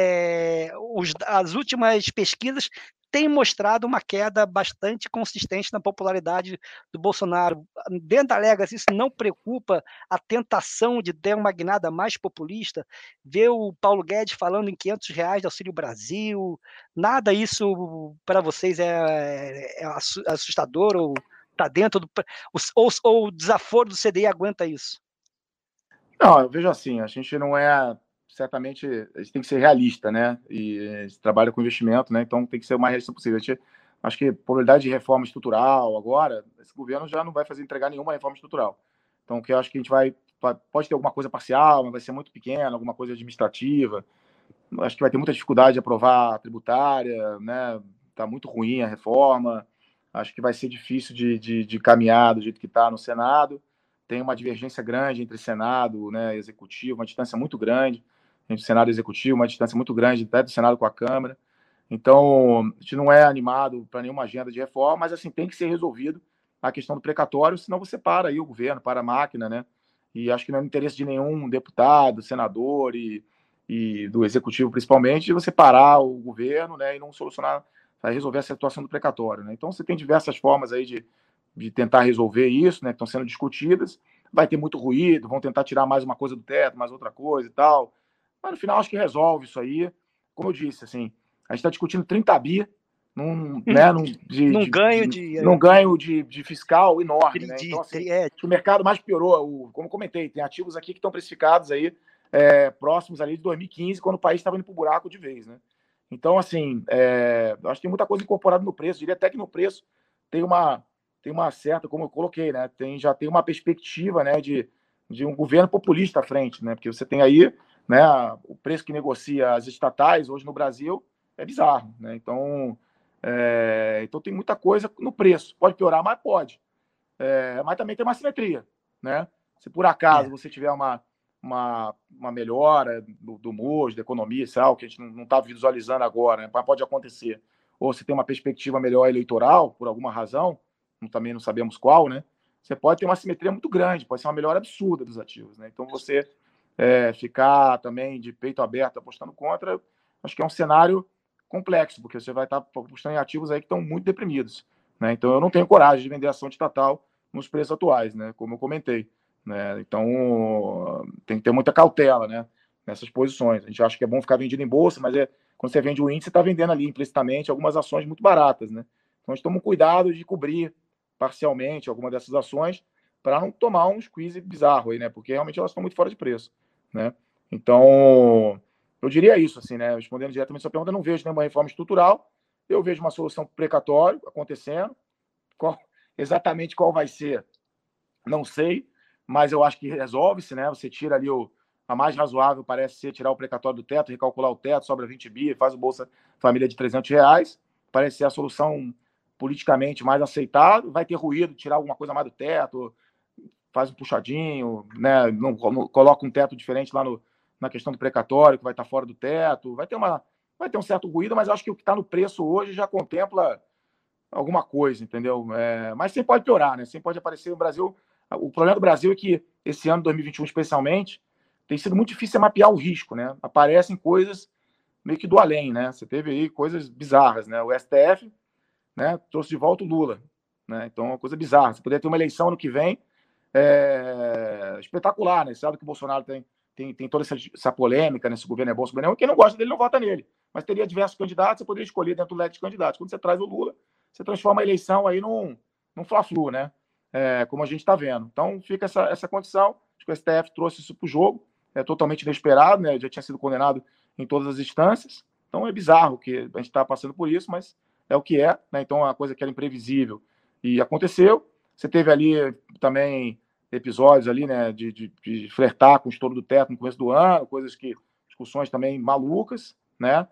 as últimas pesquisas têm mostrado uma queda bastante consistente na popularidade do Bolsonaro. Dentro da Legacy, isso não preocupa a tentação de ter uma guinada mais populista? Ver o Paulo Guedes falando em R$500 de Auxílio Brasil, nada isso para vocês é assustador ou está dentro do... Ou o desaforo do CDI aguenta isso? Não, eu vejo assim, a gente não é... Certamente, a gente tem que ser realista, né? E a gente trabalha com investimento, né? Então tem que ser o mais realista possível. Acho que a probabilidade de reforma estrutural agora, esse governo já não vai entregar nenhuma reforma estrutural. Então, que eu acho que a gente pode ter alguma coisa parcial, mas vai ser muito pequena, alguma coisa administrativa. Acho que vai ter muita dificuldade de aprovar a tributária, né? Tá muito ruim a reforma. Acho que vai ser difícil de caminhar do jeito que está no Senado. Tem uma divergência grande entre Senado, né, Executivo, uma distância muito grande entre o Senado e o Executivo, uma distância muito grande até do Senado com a Câmara. Então, a gente não é animado para nenhuma agenda de reforma, mas assim, tem que ser resolvido a questão do precatório, senão você para aí o governo, para a máquina, né? E acho que não é no interesse de nenhum deputado, senador e do executivo, principalmente, de você parar o governo, né, e não solucionar, resolver a situação do precatório, né? Então, você tem diversas formas aí de tentar resolver isso, né, que estão sendo discutidas. Vai ter muito ruído, vão tentar tirar mais uma coisa do teto, mais outra coisa e tal. Mas, no final, acho que resolve isso aí. Como eu disse, assim, a gente está discutindo 30 bi num ganho de fiscal enorme, né? Então, assim, o mercado mais piorou. Como comentei, tem ativos aqui que estão precificados aí próximos ali de 2015, quando o país estava indo para o buraco de vez, né? Então, assim, acho que tem muita coisa incorporada no preço. Diria até que no preço tem uma certa, como eu coloquei, né? Já tem uma perspectiva, né, de um governo populista à frente, né? Porque você tem aí, né, o preço que negocia as estatais hoje no Brasil é bizarro, né? Então tem muita coisa no preço. Pode piorar, mas pode. Mas também tem uma simetria, né? Se por acaso você tiver uma melhora do humor, da economia, isso é algo que a gente não está visualizando agora, né? Mas pode acontecer. Ou se tem uma perspectiva melhor eleitoral, por alguma razão, também não sabemos qual, né? Você pode ter uma simetria muito grande, pode ser uma melhora absurda dos ativos, né? Então você ficar também de peito aberto apostando contra, acho que é um cenário complexo, porque você vai estar apostando em ativos aí que estão muito deprimidos, né? Então eu não tenho coragem de vender ação estatal nos preços atuais, né? Como eu comentei, né? Então tem que ter muita cautela, né, nessas posições. A gente acha que é bom ficar vendido em bolsa, mas quando você vende o índice, você está vendendo ali implicitamente algumas ações muito baratas, né? Então a gente toma cuidado de cobrir parcialmente alguma dessas ações para não tomar um squeeze bizarro aí, né? Porque realmente elas estão muito fora de preço, né? Então eu diria isso, assim, né? Respondendo diretamente a sua pergunta, eu não vejo nenhuma reforma estrutural, eu vejo uma solução precatório acontecendo. Exatamente qual vai ser, não sei, mas eu acho que resolve-se, né? Você tira ali a mais razoável, parece ser tirar o precatório do teto, recalcular o teto, sobra 20 bi, faz o Bolsa Família de R$300, parece ser a solução politicamente mais aceitável. Vai ter ruído, tirar alguma coisa mais do teto, faz um puxadinho, né? Não coloca um teto diferente lá na questão do precatório, que vai estar fora do teto, vai ter um certo ruído, mas acho que o que está no preço hoje já contempla alguma coisa, entendeu? Mas sempre pode piorar, né? Sempre pode aparecer no Brasil. O problema do Brasil é que esse ano, 2021 especialmente, tem sido muito difícil mapear o risco, né? Aparecem coisas meio que do além, né? Você teve aí coisas bizarras, né? O STF, né, trouxe de volta o Lula, né? Então é uma coisa bizarra. Você poderia ter uma eleição no que vem espetacular, né? Você sabe que o Bolsonaro tem toda essa polêmica, né? Se o governo é bom, se o governo é ruim. Quem não gosta dele não vota nele. Mas teria diversos candidatos, você poderia escolher dentro do leque de candidatos. Quando você traz o Lula, você transforma a eleição aí num fla-flu, né? Como a gente está vendo. Então fica essa condição. Acho que o STF trouxe isso para o jogo. É totalmente inesperado, né? Já tinha sido condenado em todas as instâncias. Então é bizarro que a gente está passando por isso, mas é o que é, né? Então é uma coisa que era imprevisível e aconteceu. Você teve ali também episódios ali, né, de flertar com o estouro do teto no começo do ano, discussões também malucas, né?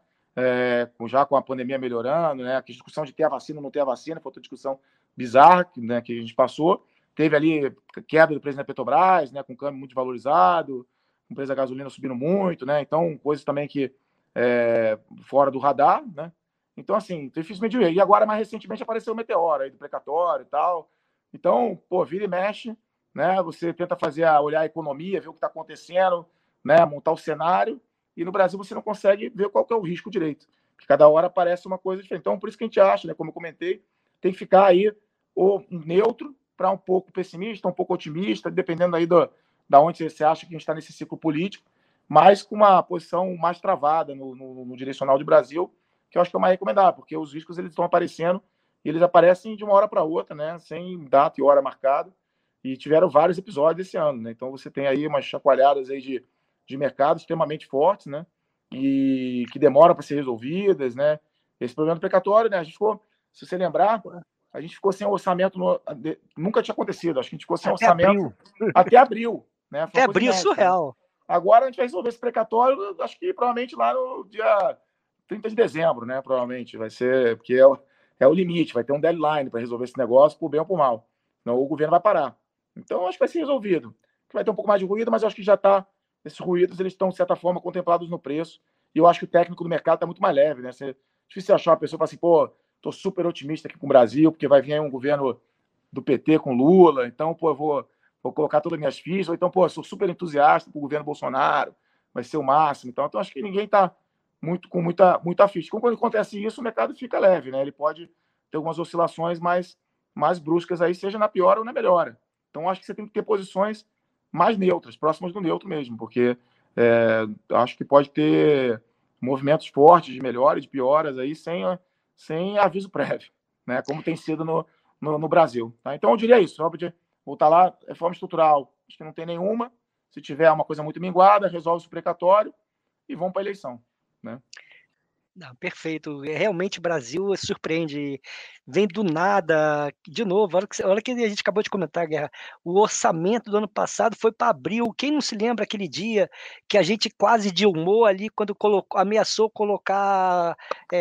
Já com a pandemia melhorando, né? A discussão de ter a vacina ou não ter a vacina, foi outra discussão bizarra, né, que a gente passou. Teve ali queda do preço da Petrobras, né, com o câmbio muito valorizado, com o preço da gasolina subindo muito, né? Então, coisas também que fora do radar, né? Então, assim, dificilmente ver. E agora, mais recentemente, apareceu o meteoro aí do precatório e tal. Então, pô, vira e mexe, né? Você tenta olhar a economia, ver o que está acontecendo, né? Montar o cenário. E no Brasil você não consegue ver qual que é o risco direito. Porque cada hora aparece uma coisa diferente. Então, por isso que a gente acha, né? Como eu comentei, tem que ficar aí ou neutro para um pouco pessimista, um pouco otimista, dependendo aí da onde você acha que a gente está nesse ciclo político, mas com uma posição mais travada no direcional de Brasil, que eu acho que é mais recomendável, porque os riscos eles estão aparecendo e eles aparecem de uma hora para outra, né? Sem data e hora marcada. E tiveram vários episódios esse ano, né? Então você tem aí umas chacoalhadas aí de mercado extremamente fortes, né? E que demoram para ser resolvidas, né? Esse problema do precatório, né? A gente ficou, se você lembrar, a gente ficou sem orçamento, nunca tinha acontecido, acho que a gente ficou sem orçamento até abril, né? Até abril, surreal. Né? Agora a gente vai resolver esse precatório, acho que provavelmente lá no dia 30 de dezembro, né? Provavelmente vai ser, porque é o limite, vai ter um deadline para resolver esse negócio, por bem ou por mal. Não, o governo vai parar. Então, acho que vai ser resolvido. Vai ter um pouco mais de ruído, mas eu acho que já está. Esses ruídos eles estão, de certa forma, contemplados no preço. E eu acho que o técnico do mercado está muito mais leve, né? Difícil achar uma pessoa que fala assim, pô, estou super otimista aqui com o Brasil, porque vai vir aí um governo do PT com Lula, então, pô, eu vou colocar todas as minhas fichas, ou então, pô, eu sou super entusiasta pro governo Bolsonaro, vai ser o máximo, então acho que ninguém está com muita ficha. Quando acontece isso, o mercado fica leve, né? Ele pode ter algumas oscilações mais bruscas aí, seja na piora ou na melhora. Então, acho que você tem que ter posições mais neutras, próximas do neutro mesmo, porque acho que pode ter movimentos fortes de melhora e de pioras aí sem aviso prévio, né? Como tem sido no Brasil. Tá? Então, eu diria isso, só para voltar lá, reforma estrutural, acho que não tem nenhuma. Se tiver uma coisa muito minguada, resolve o precatório e vão para a eleição, né? Não, perfeito. Realmente o Brasil surpreende. Vem do nada. De novo, olha que a gente acabou de comentar, Guerra. O orçamento do ano passado foi para abril. Quem não se lembra aquele dia que a gente quase dilmou ali quando ameaçou colocar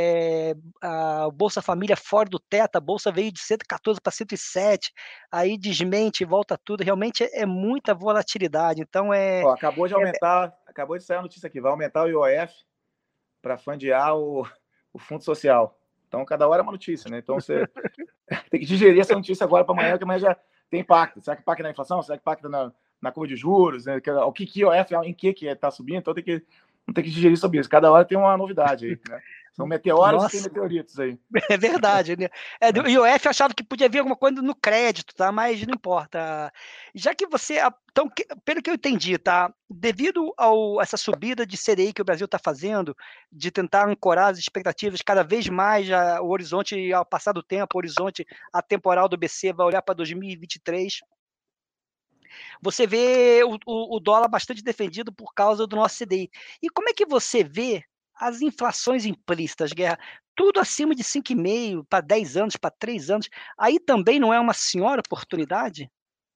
a Bolsa Família fora do teto? A Bolsa veio de 114 para 107. Aí desmente, volta tudo. Realmente é muita volatilidade. Então acabou de sair a notícia aqui, vai aumentar o IOF para fundear o Fundo Social. Então, cada hora é uma notícia, né? Então, você tem que digerir essa notícia agora para amanhã, que amanhã já tem impacto. Será que impacta na inflação? Será que impacta na curva de juros? Né? O que IOF, em que está subindo? Então, tem que digerir sobre isso. Cada hora tem uma novidade aí, né? São meteoros e tem meteoritos aí. É verdade, né? O IOF achava que podia vir alguma coisa no crédito, tá? Mas não importa. Já que você. Então, pelo que eu entendi, tá? Devido a essa subida de CDI que o Brasil está fazendo, de tentar ancorar as expectativas cada vez mais, o horizonte, ao passar do tempo, o horizonte atemporal do BC vai olhar para 2023. Você vê o dólar bastante defendido por causa do nosso CDI. E como é que você vê as inflações implícitas, Guerra? Tudo acima de 5,5 para 10 anos, para 3 anos. Aí também não é uma senhora oportunidade?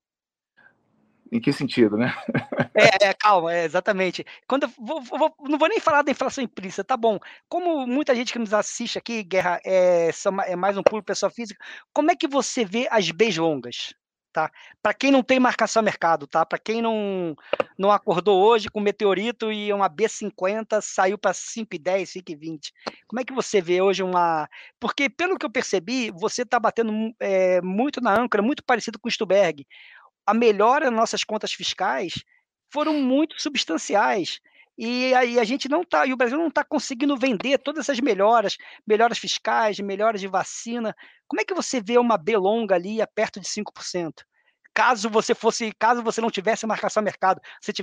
Em que sentido, né? Calma, exatamente. Não vou nem falar da inflação implícita, tá bom. Como muita gente que nos assiste aqui, Guerra, é mais um público pessoa física, como é que você vê as Bs longas? Tá? Para quem não tem marcação a mercado, tá? Para quem não acordou hoje com meteorito e uma B50 saiu para 5,10, 5,20. Como é que você vê hoje Porque, pelo que eu percebi, você está batendo muito na âncora, muito parecido com o Stuberg. A melhora nas nossas contas fiscais foram muito substanciais. E aí a gente não tá, e o Brasil não está conseguindo vender todas essas melhoras fiscais, melhoras de vacina. Como é que você vê uma B longa ali a perto de 5%? Caso você não tivesse marcação a mercado,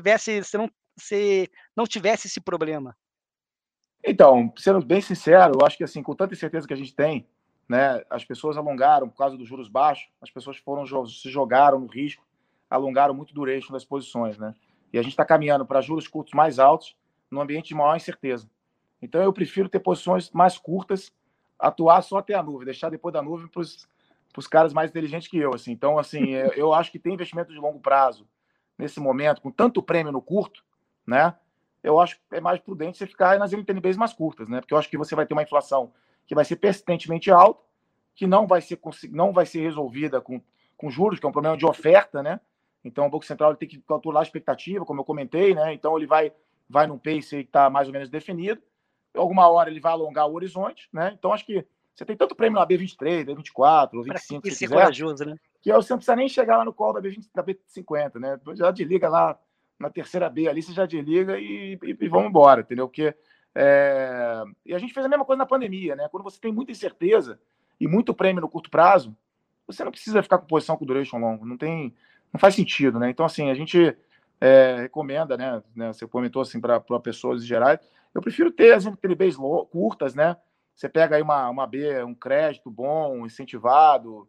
você não tivesse esse problema. Então, sendo bem sincero, eu acho que assim, com tanta certeza que a gente tem, né, as pessoas alongaram por causa dos juros baixos, as pessoas se jogaram no risco, alongaram muito o duration das posições, né? E a gente está caminhando para juros curtos mais altos, num ambiente de maior incerteza. Então, eu prefiro ter posições mais curtas, atuar só até a nuvem, deixar depois da nuvem para os caras mais inteligentes que eu. Assim. Então, assim, eu acho que tem investimento de longo prazo nesse momento, com tanto prêmio no curto, né? Eu acho que é mais prudente você ficar nas NTNBs mais curtas, né? Porque eu acho que você vai ter uma inflação que vai ser persistentemente alta, que não vai ser resolvida com juros, que é um problema de oferta, né? Então, o Banco Central ele tem que calcular a expectativa, como eu comentei, né? Então, ele vai num pace que está mais ou menos definido. Alguma hora ele vai alongar o horizonte, né? Então, acho que você tem tanto prêmio na B23, B24, ou 25, se quiser, corajoso, né? Que você não precisa nem chegar lá no call da B50, né? Já desliga lá na terceira B ali, você já desliga e vamos embora, entendeu? Porque e a gente fez a mesma coisa na pandemia, né? Quando você tem muita incerteza e muito prêmio no curto prazo, você não precisa ficar com posição com duration longo, não faz sentido, né? Então, assim, a gente recomenda, né? Você comentou assim para pessoas em geral, eu prefiro ter as NTNBs curtas, né? Você pega aí uma B, um crédito bom, incentivado,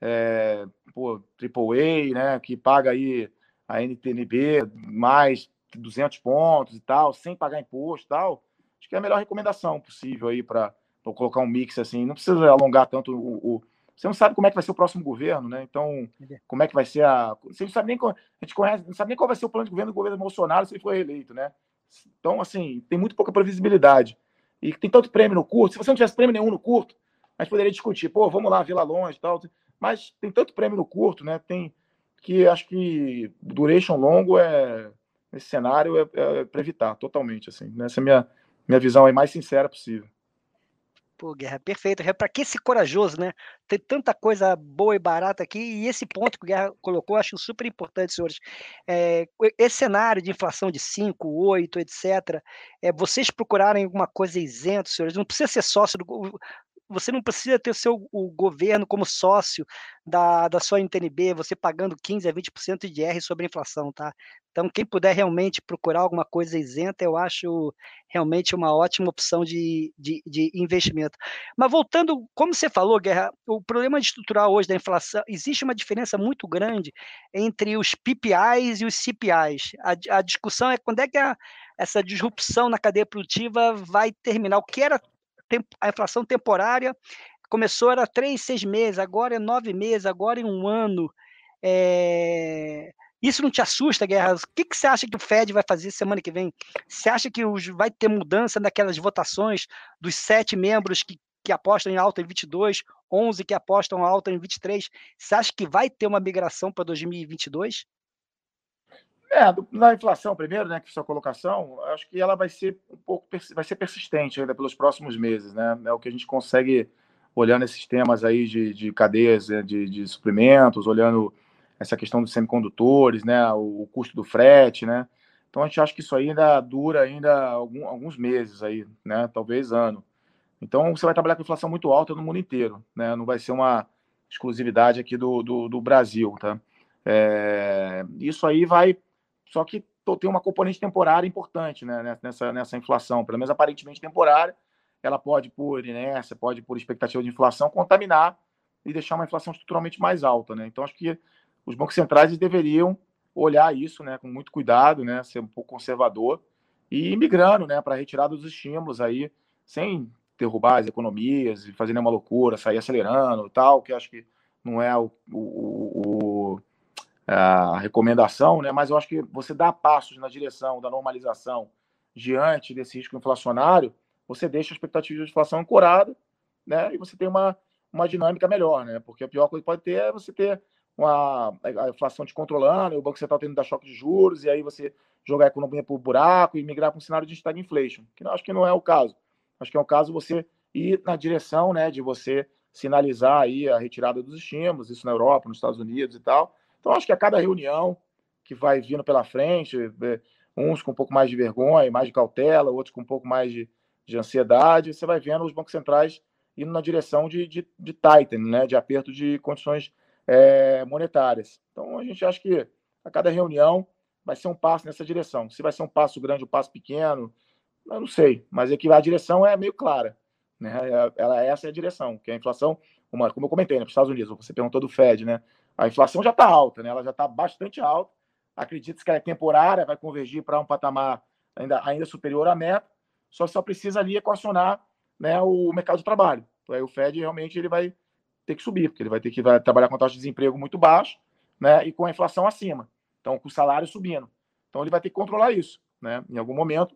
AAA, né? Que paga aí a NTNB mais 200 pontos e tal, sem pagar imposto e tal. Acho que é a melhor recomendação possível aí para colocar um mix assim. Não precisa alongar tanto você não sabe como é que vai ser o próximo governo, né? Então, como é que vai ser Você não sabe nem não sabe nem qual vai ser o plano de governo do governo Bolsonaro se ele for reeleito, né? Então, assim, tem muito pouca previsibilidade. E tem tanto prêmio no curto. Se você não tivesse prêmio nenhum no curto, a gente poderia discutir, vamos lá, Vila Longe e tal. Mas tem tanto prêmio no curto, né? Tem que acho que duration longo nesse cenário é para evitar totalmente, assim. Essa é a minha visão aí mais sincera possível. Pô, Guerra, perfeito. Para que ser corajoso, né? Tem tanta coisa boa e barata aqui, e esse ponto que o Guerra colocou, eu acho super importante, senhores. Esse cenário de inflação de 5, 8, etc., vocês procurarem alguma coisa isento, senhores, não precisa ser sócio você não precisa ter o governo como sócio da sua NTNB, você pagando 15% a 20% de IR sobre a inflação, tá? Então, quem puder realmente procurar alguma coisa isenta, eu acho realmente uma ótima opção de investimento. Mas voltando, como você falou, Guerra, o problema estrutural hoje da inflação, existe uma diferença muito grande entre os PPIs e os CPIs. A discussão é quando é que essa disrupção na cadeia produtiva vai terminar. O que era a inflação temporária começou, era 3, 6 meses, agora é 9 meses, agora é 1 ano. Isso não te assusta, Guerra? O que você acha que o Fed vai fazer semana que vem? Você acha que vai ter mudança naquelas votações dos 7 membros que apostam em alta em 22, 11 que apostam em alta em 23? Você acha que vai ter uma migração para 2022? Na inflação primeiro, né, que é a sua colocação, acho que ela vai ser vai ser persistente ainda pelos próximos meses, né? É o que a gente consegue olhando esses temas aí de cadeias de suprimentos, olhando essa questão dos semicondutores, né, o custo do frete, né? Então a gente acha que isso aí ainda dura ainda alguns meses aí, né? Talvez ano. Então você vai trabalhar com inflação muito alta no mundo inteiro, né? Não vai ser uma exclusividade aqui do Brasil, tá? Isso aí vai, só que tem uma componente temporária importante, né, nessa inflação, pelo menos aparentemente temporária. Ela pode, por inércia, pode, por expectativa de inflação, contaminar e deixar uma inflação estruturalmente mais alta, né? Então acho que os bancos centrais deveriam olhar isso, né, com muito cuidado, né, ser um pouco conservador e ir migrando, né, para a retirada dos estímulos aí, sem derrubar as economias e fazer nenhuma loucura, sair acelerando e tal, que acho que não é a recomendação, né? Mas eu acho que você dá passos na direção da normalização diante desse risco inflacionário, você deixa a expectativa de inflação ancorada, né? E você tem uma dinâmica melhor, né? Porque a pior coisa que pode ter é você ter a inflação te controlando, e o Banco Central tendo que dar choque de juros, e aí você jogar a economia para o buraco e migrar para um cenário de stagflation, que acho que não é o caso. Acho que é o caso você ir na direção, né, de você sinalizar aí a retirada dos estímulos, isso na Europa, nos Estados Unidos e tal. Então, acho que a cada reunião que vai vindo pela frente, uns com um pouco mais de vergonha, mais de cautela, outros com um pouco mais de ansiedade, você vai vendo os bancos centrais indo na direção de tightening, né, de aperto de condições monetárias. Então, a gente acha que a cada reunião vai ser um passo nessa direção. Se vai ser um passo grande ou um passo pequeno, eu não sei, mas é que a direção é meio clara, né? Essa é a direção, que a inflação, como eu comentei, né, para os Estados Unidos, você perguntou do Fed, né? A inflação já está alta, né? Ela já está bastante alta. Acredita-se que ela é temporária, vai convergir para um patamar ainda superior à meta, só precisa ali equacionar, né, o mercado de trabalho. Então, aí o Fed realmente ele vai ter que subir, porque ele vai ter que trabalhar com a taxa de desemprego muito baixa, né, e com a inflação acima. Então, com o salário subindo. Então, ele vai ter que controlar isso, né, em algum momento.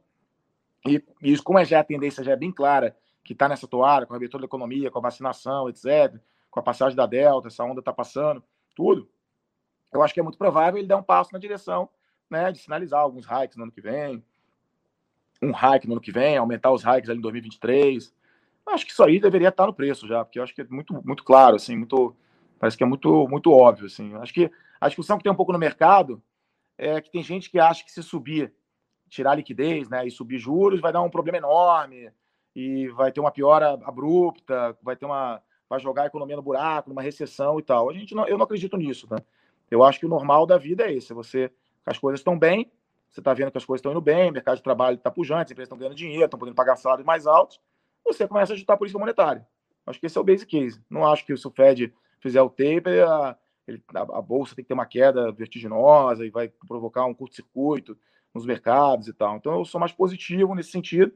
E isso, como a tendência já é bem clara, que está nessa toada, com a abertura da economia, com a vacinação, etc., com a passagem da Delta, essa onda está passando, tudo, eu acho que é muito provável ele dar um passo na direção, né, de sinalizar alguns hikes no ano que vem, um hike no ano que vem, aumentar os hikes ali em 2023. Eu acho que isso aí deveria estar no preço já, porque eu acho que é muito, muito claro, assim, parece que é muito, muito óbvio, assim. Eu acho que a discussão que tem um pouco no mercado é que tem gente que acha que se subir, tirar liquidez, né, e subir juros, vai dar um problema enorme e vai ter uma piora abrupta, vai jogar a economia no buraco, numa recessão e tal. Eu não acredito nisso, tá? Eu acho que o normal da vida é esse, as coisas estão bem, você está vendo que as coisas estão indo bem, o mercado de trabalho está pujante, as empresas estão ganhando dinheiro, estão podendo pagar salários mais altos, você começa a ajustar a política monetária. Acho que esse é o basic case. Não acho que se o Fed fizer o taper, a bolsa tem que ter uma queda vertiginosa e vai provocar um curto-circuito nos mercados e tal. Então, eu sou mais positivo nesse sentido.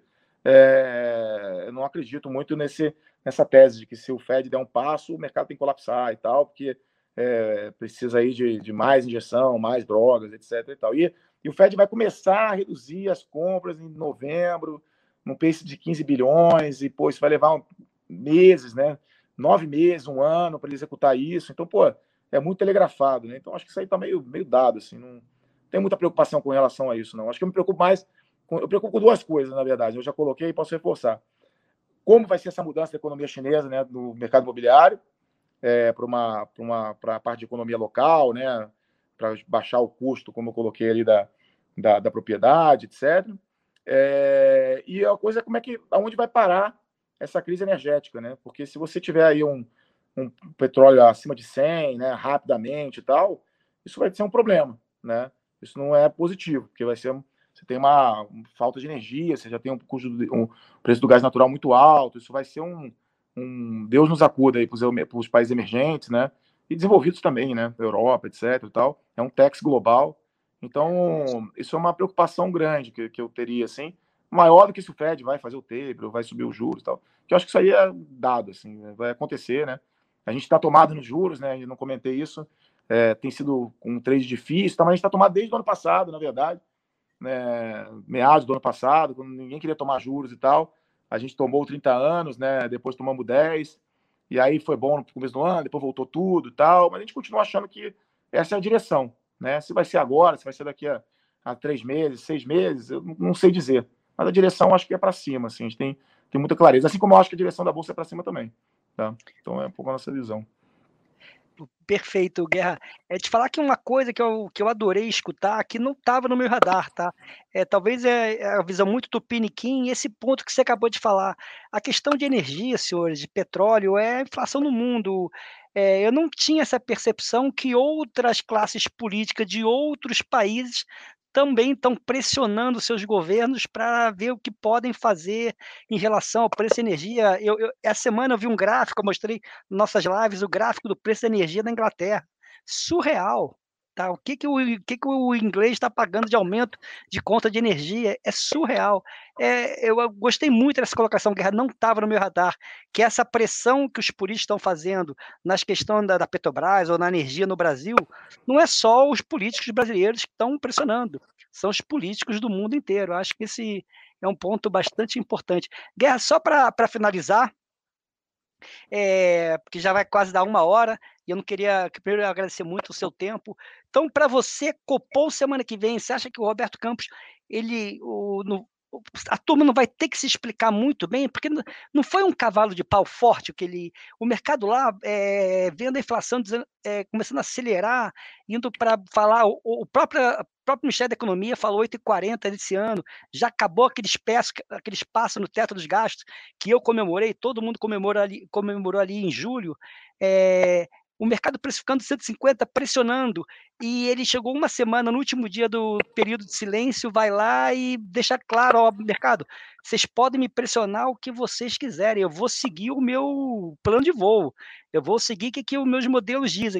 Eu não acredito muito nessa tese de que se o Fed der um passo, o mercado tem que colapsar e tal, porque precisa aí de mais injeção, mais drogas, etc. E tal. E o Fed vai começar a reduzir as compras em novembro, num pace de 15 bilhões, e isso vai levar meses, né? 9 meses, 1 ano para ele executar isso. Então, é muito telegrafado, né? Então, acho que isso aí está meio dado, assim, não tem muita preocupação com relação a isso, não. Acho que eu me preocupo mais, eu preocupo com 2 coisas, na verdade. Eu já coloquei e posso reforçar. como vai ser essa mudança da economia chinesa, né, no mercado imobiliário, para a parte de economia local, né, para baixar o custo, como eu coloquei ali, da propriedade, etc. E a coisa é aonde vai parar essa crise energética, né? Porque se você tiver aí um petróleo acima de 100, né, rapidamente e tal, isso vai ser um problema, né? Isso não é positivo, porque você tem uma falta de energia, você já tem um preço do gás natural muito alto, isso vai ser um Deus nos acuda aí para os países emergentes, né? E desenvolvidos também, né? Europa, etc. E tal. É um tax global. Então, isso é uma preocupação grande que eu teria, assim, maior do que se o Fed vai fazer o taper, vai subir os juros e tal. Que eu acho que isso aí é dado, assim, né? Vai acontecer, né? A gente está tomado nos juros, né? Eu não comentei isso. Tem sido um trade difícil, tá? Mas a gente está tomado desde o ano passado, na verdade, né? Meados do ano passado, quando ninguém queria tomar juros e tal. A gente tomou 30 anos, né? Depois tomamos 10, e aí foi bom no começo do ano, depois voltou tudo e tal, mas a gente continua achando que essa é a direção, né? Se vai ser agora, se vai ser daqui a 3 meses, 6 meses, eu não sei dizer. Mas a direção acho que é para cima, assim, a gente tem muita clareza. Assim como eu acho que a direção da Bolsa é para cima também. Tá? Então é um pouco a nossa visão. Perfeito, Guerra. Te falar que uma coisa que eu adorei escutar, que não estava no meu radar, tá? Talvez a visão muito tupiniquim, e esse ponto que você acabou de falar. A questão de energia, senhores, de petróleo, é inflação no mundo. Eu não tinha essa percepção que outras classes políticas de outros países também estão pressionando seus governos para ver o que podem fazer em relação ao preço da energia. Essa semana eu vi um gráfico, eu mostrei nas nossas lives o gráfico do preço da energia da Inglaterra. Surreal. Tá? O que o inglês está pagando de aumento de conta de energia? É surreal. Eu gostei muito dessa colocação, Guerra, não estava no meu radar, que essa pressão que os políticos estão fazendo nas questões da Petrobras ou na energia no Brasil, não é só os políticos brasileiros que estão pressionando, são os políticos do mundo inteiro. Eu acho que esse é um ponto bastante importante. Guerra, só para finalizar, porque já vai quase dar 1 hora, e eu não queria, primeiro, agradecer muito o seu tempo. Então, para você, Copom semana que vem, você acha que o Roberto Campos, a turma não vai ter que se explicar muito bem, porque não foi um cavalo de pau forte, o mercado lá, vendo a inflação começando a acelerar, indo para falar, o próprio Ministério da Economia falou 8,40 desse ano, já acabou aquele espaço no teto dos gastos, que eu comemorei, todo mundo comemorou ali em julho, o mercado precificando 150, pressionando, e ele chegou uma semana, no último dia do período de silêncio, vai lá e deixa claro, ó, mercado, vocês podem me pressionar o que vocês quiserem, eu vou seguir o meu plano de voo, eu vou seguir o que os meus modelos dizem.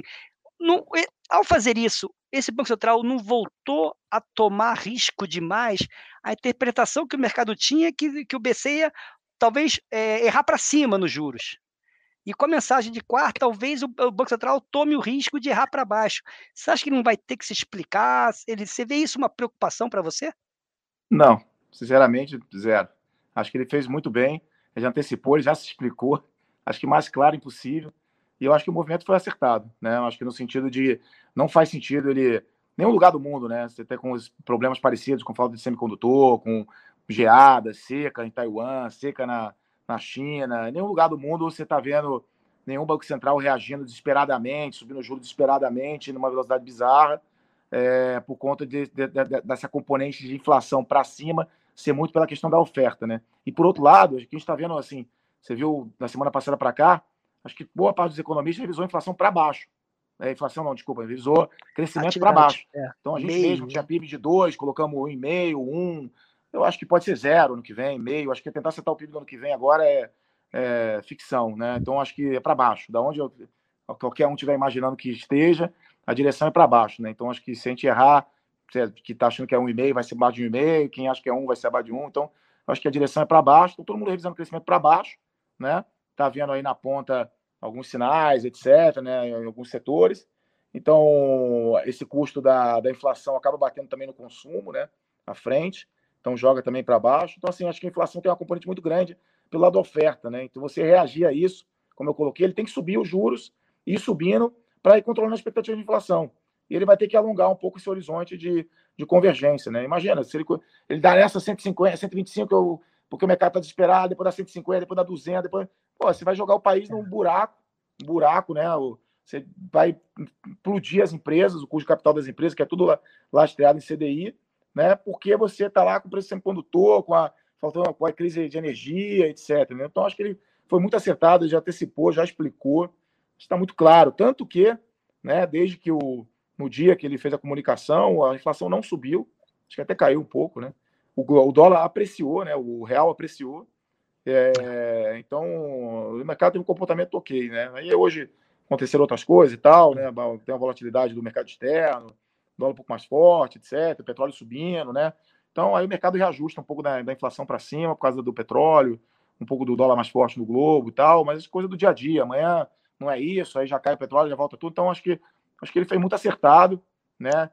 Ao fazer isso, esse Banco Central não voltou a tomar risco demais? A interpretação que o mercado tinha é que o BC ia talvez errar para cima nos juros. E com a mensagem de quarta, talvez o Banco Central tome o risco de errar para baixo. Você acha que não vai ter que se explicar? Você vê isso uma preocupação para você? Não, sinceramente, zero. Acho que ele fez muito bem, ele já antecipou, ele já se explicou, acho que mais claro impossível, e eu acho que o movimento foi acertado, né? Eu acho que no sentido de não faz sentido ele, nenhum lugar do mundo, né? Você tem com os problemas parecidos, com falta de semicondutor, com geada, seca em Taiwan, seca na China, em nenhum lugar do mundo você está vendo nenhum Banco Central reagindo desesperadamente, subindo juros desesperadamente, numa velocidade bizarra, por conta dessa componente de inflação para cima ser muito pela questão da oferta, né? E por outro lado, a gente está vendo assim, você viu na semana passada para cá, acho que boa parte dos economistas revisou a inflação para baixo. Inflação não, desculpa, revisou crescimento para baixo. Então a gente mesmo tinha PIB de 2, colocamos 1,5, 1. Eu acho que pode ser 0 no que vem, meio. Acho que tentar acertar o PIB no ano que vem agora é ficção, né? Então acho que é para baixo. Da onde qualquer um estiver imaginando que esteja, a direção é para baixo, né? Então acho que se a gente errar, que está achando que é 1,5, vai ser abaixo de 1,5, quem acha que é 1 vai ser abaixo de 1. Então acho que a direção é para baixo. Então todo mundo revisando o crescimento para baixo, né? Tá vendo aí na ponta alguns sinais, etc., né, em alguns setores. Então, esse custo da inflação acaba batendo também no consumo, né, à frente. Então, joga também para baixo. Então, assim, acho que a inflação tem uma componente muito grande pelo lado da oferta, né? Então, você reagir a isso, como eu coloquei, ele tem que subir os juros e ir subindo para ir controlando a expectativa de inflação. E ele vai ter que alongar um pouco esse horizonte de convergência, né? Imagina, se ele dá essa 150, 125, porque o mercado está desesperado, depois dá 150, depois dá 200, depois... Pô, você vai jogar o país num buraco, né? Você vai implodir as empresas, o custo de capital das empresas, que é tudo lastreado em CDI, né? Porque você está lá com o preço semicondutor, com a crise de energia, etc. Né? Então, acho que ele foi muito acertado, já antecipou, já explicou, está muito claro. Tanto que, né, desde que no dia que ele fez a comunicação, a inflação não subiu, acho que até caiu um pouco, né? O dólar apreciou, né? O real apreciou. Então, o mercado teve um comportamento ok, né? Aí hoje aconteceram outras coisas e tal, né? Tem a volatilidade do mercado externo, dólar um pouco mais forte, etc. Petróleo subindo, né? Então, aí o mercado reajusta um pouco da inflação para cima por causa do petróleo, um pouco do dólar mais forte no globo e tal, mas as coisas do dia a dia. Amanhã não é isso, aí já cai o petróleo, já volta tudo. Então, acho que ele foi muito acertado, né?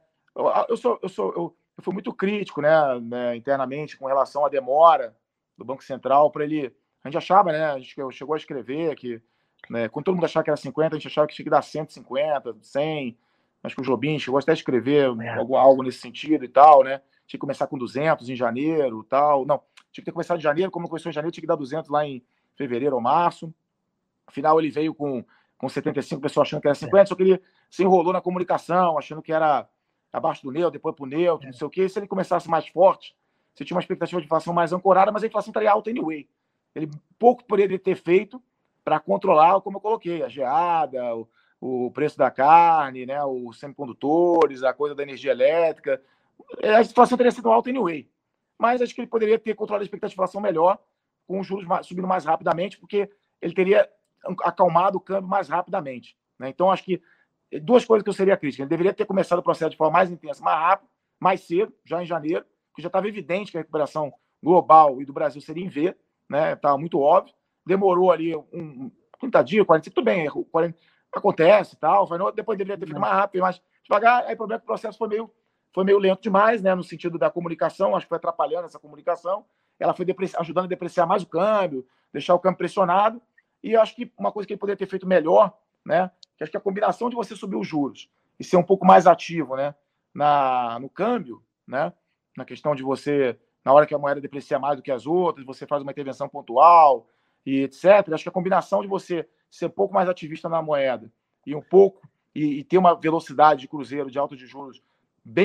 Eu fui muito crítico, né, internamente com relação à demora do Banco Central para ele. A gente achava, né? A gente chegou a escrever que, né, quando todo mundo achava que era 50, a gente achava que tinha que dar 150, 100. Acho que o Jobim chegou até a escrever algo nesse sentido e tal, né? Tinha que começar com 200 em janeiro e tal. Não, tinha que ter começado em janeiro, como não começou em janeiro, tinha que dar 200 lá em fevereiro ou março. Afinal, ele veio com 75, o pessoal achando que era 50, só que ele se enrolou na comunicação, achando que era abaixo do neutro, depois pro neutro, não sei o quê. E se ele começasse mais forte, você tinha uma expectativa de inflação mais ancorada, mas a inflação estaria alta anyway. Ele pouco poderia ter feito para controlar, como eu coloquei, a geada, o preço da carne, né, os semicondutores, a coisa da energia elétrica. A inflação teria sido alta anyway. Mas acho que ele poderia ter controlado a expectativa de inflação melhor, com os juros subindo mais rapidamente, porque ele teria acalmado o câmbio mais rapidamente. Né? Então, acho que duas coisas que eu seria crítica. Ele deveria ter começado o processo de forma mais intensa, mais rápido, mais cedo, já em janeiro, que já estava evidente que a recuperação global e do Brasil seria em V, né? Estava muito óbvio. Demorou ali 30 dias, 45, tudo bem, 40, acontece e tal. Depois deveria ter feito mais rápido, mais devagar. Aí o problema é que o processo foi meio lento demais, né? No sentido da comunicação, acho que foi atrapalhando essa comunicação. Ela foi ajudando a depreciar mais o câmbio, deixar o câmbio pressionado. E acho que uma coisa que ele poderia ter feito melhor, né? Que acho que a combinação de você subir os juros e ser um pouco mais ativo, né? No câmbio, né? Na questão de você, na hora que a moeda deprecia mais do que as outras, você faz uma intervenção pontual e etc. Acho que a combinação de você ser um pouco mais ativista na moeda e um pouco e ter uma velocidade de cruzeiro de alta de juros bem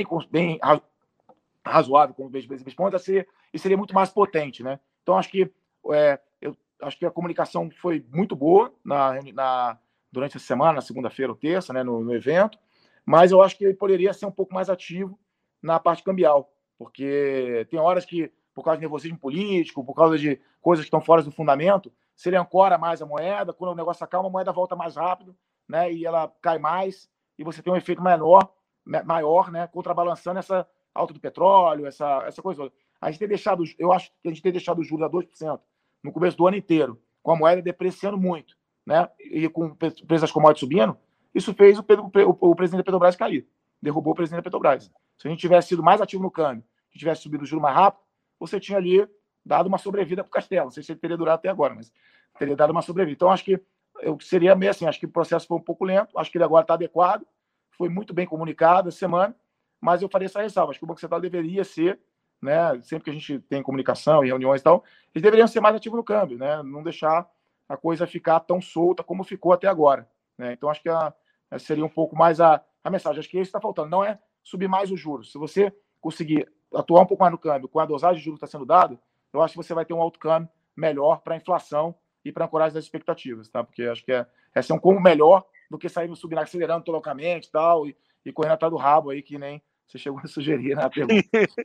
razoável, como vejo vezes pontos, seria muito mais potente, né? Então acho que acho que a comunicação foi muito boa durante a semana, na segunda-feira ou terça, né, no evento, mas eu acho que ele poderia ser um pouco mais ativo na parte cambial, porque tem horas que, por causa de nervosismo político, por causa de coisas que estão fora do fundamento, se ele ancora mais a moeda, quando o negócio acalma, a moeda volta mais rápido, né, e ela cai mais, e você tem um efeito maior, né, contrabalançando essa alta do petróleo, essa coisa. Eu acho que a gente tem deixado os juros a 2% no começo do ano inteiro, com a moeda depreciando muito, né, e com o preço das commodities subindo, isso fez o presidente da Petrobras cair, derrubou o presidente da Petrobras. Se a gente tivesse sido mais ativo no câmbio, se tivesse subido o juro mais rápido, você tinha ali dado uma sobrevida para o Castelo. Não sei se ele teria durado até agora, mas teria dado uma sobrevida. Então, acho que seria meio assim, acho que o processo foi um pouco lento, acho que ele agora está adequado, foi muito bem comunicado essa semana, mas eu faria essa ressalva. Acho que o Banco Central deveria ser, né, sempre que a gente tem comunicação e reuniões e tal, eles deveriam ser mais ativos no câmbio, né, não deixar a coisa ficar tão solta como ficou até agora. Né? Então, acho que seria um pouco mais a mensagem. Acho que isso está faltando. Não é subir mais os juros. Se você conseguir atuar um pouco mais no câmbio com a dosagem de juros que está sendo dada, eu acho que você vai ter um alto câmbio melhor para a inflação e para a ancoragem das expectativas, tá? Porque acho que é ser um como melhor do que sair subindo, acelerando loucamente e correndo atrás do rabo aí, que nem você chegou a sugerir na pergunta.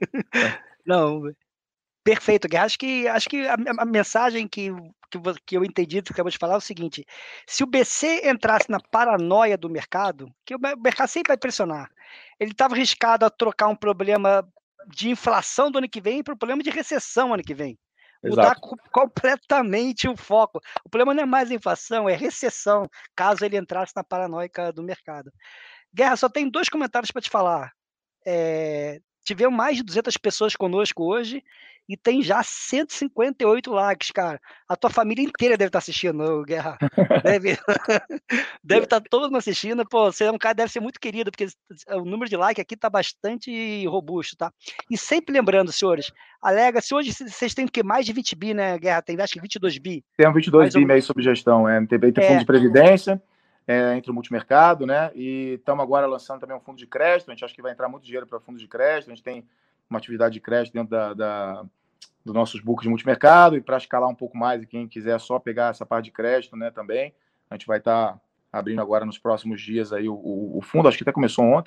Não, perfeito, Guerra. Acho que a mensagem que eu entendi do que acabou de falar é o seguinte: se o BC entrasse na paranoia do mercado, que o mercado sempre vai pressionar, ele estava arriscado a trocar um problema de inflação do ano que vem para um problema de recessão ano que vem. Mudar completamente o foco. O problema não é mais a inflação, é recessão, caso ele entrasse na paranoica do mercado. Guerra, só tem 2 comentários para te falar. tivemos mais de 200 pessoas conosco hoje e tem já 158 likes, cara. A tua família inteira deve estar assistindo, Guerra. Deve estar todo mundo assistindo. Pô, você é um cara, deve ser muito querido, porque o número de likes aqui está bastante robusto, tá? E sempre lembrando, senhores, Alegacy, hoje vocês têm o que? Mais de 20 bi, né, Guerra? Tem acho que 22 bi. Tem 22 bi meio sob gestão, tem fundo de previdência, entre o multimercado, né? E estamos agora lançando também um fundo de crédito. A gente acha que vai entrar muito dinheiro para fundo de crédito. A gente tem uma atividade de crédito dentro dos nossos books de multimercado, e para escalar um pouco mais, e quem quiser só pegar essa parte de crédito, né, também, a gente vai estar abrindo agora nos próximos dias aí o fundo, acho que até começou ontem,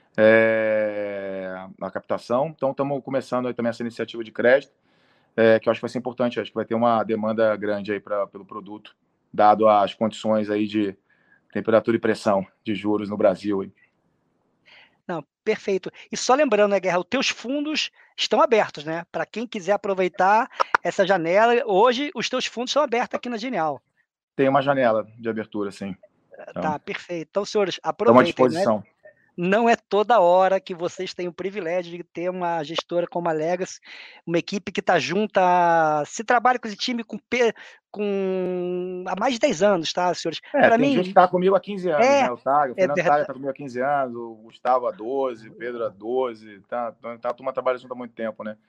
a captação. Então estamos começando aí também essa iniciativa de crédito, que eu acho que vai ser importante. Acho que vai ter uma demanda grande aí pelo produto, dado as condições aí de temperatura e pressão de juros no Brasil aí. Não, perfeito. E só lembrando, né, Guerra, os teus fundos estão abertos, né? Para quem quiser aproveitar essa janela, hoje os teus fundos estão abertos aqui na Genial. Tem uma janela de abertura, sim. Então, tá, perfeito. Então, senhores, aproveitem. Estamos à disposição. Né? Não é toda hora que vocês têm o privilégio de ter uma gestora como a Legacy, uma equipe que está junta, se trabalha com esse time há mais de 10 anos, tá, senhores? Tem mim, gente que está comigo há 15 anos, né? O Fernando Taga está comigo há 15 anos, o Gustavo há 12, o Pedro há 12, tá, a turma trabalha junto há muito tempo, né?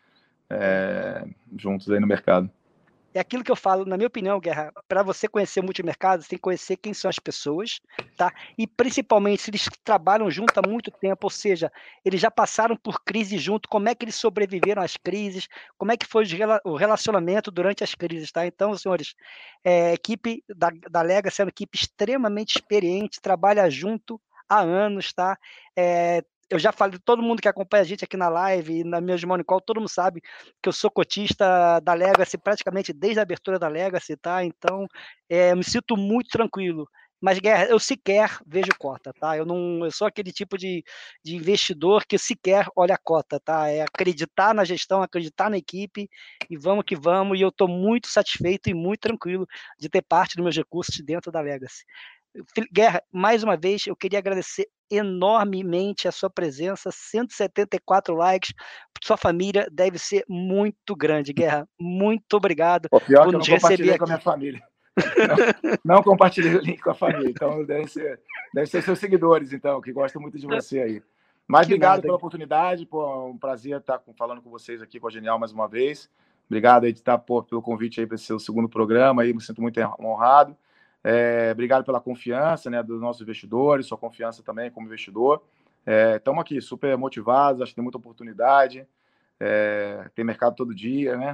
Juntos aí no mercado. É aquilo que eu falo, na minha opinião, Guerra, para você conhecer o multimercado, você tem que conhecer quem são as pessoas, tá? E principalmente se eles trabalham junto há muito tempo, ou seja, eles já passaram por crise junto, como é que eles sobreviveram às crises, como é que foi o relacionamento durante as crises, tá? Então, senhores, a equipe da Legacy é uma equipe extremamente experiente, trabalha junto há anos, tá? Eu já falei, todo mundo que acompanha a gente aqui na live e na minha Money Call, todo mundo sabe que eu sou cotista da Legacy praticamente desde a abertura da Legacy, tá? Então, eu me sinto muito tranquilo. Mas, Guerra, eu sequer vejo cota, tá? Eu sou aquele tipo de investidor que sequer olha a cota, tá? É acreditar na gestão, acreditar na equipe e vamos que vamos. E eu estou muito satisfeito e muito tranquilo de ter parte dos meus recursos dentro da Legacy. Guerra, mais uma vez, eu queria agradecer enormemente a sua presença, 174 likes, sua família deve ser muito grande, Guerra, muito obrigado por nos receber aqui. Com a minha família. Não compartilhei o link com a família, então deve ser seus seguidores, então, que gostam muito de você aí. Mas obrigado pela oportunidade, um prazer estar falando com vocês aqui com a Genial mais uma vez. Obrigado aí de estar pelo convite aí para esse seu segundo programa, aí me sinto muito honrado. Obrigado pela confiança, né, dos nossos investidores, sua confiança também como investidor. Estamos aqui super motivados, acho que tem muita oportunidade, tem mercado todo dia, né?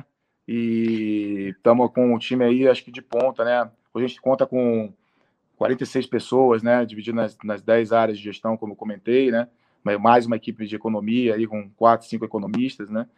E estamos com um time aí, acho que de ponta, né? Hoje a gente conta com 46 pessoas, né? Dividido nas 10 áreas de gestão, como eu comentei, né? Mais uma equipe de economia aí com 4, 5 economistas, né?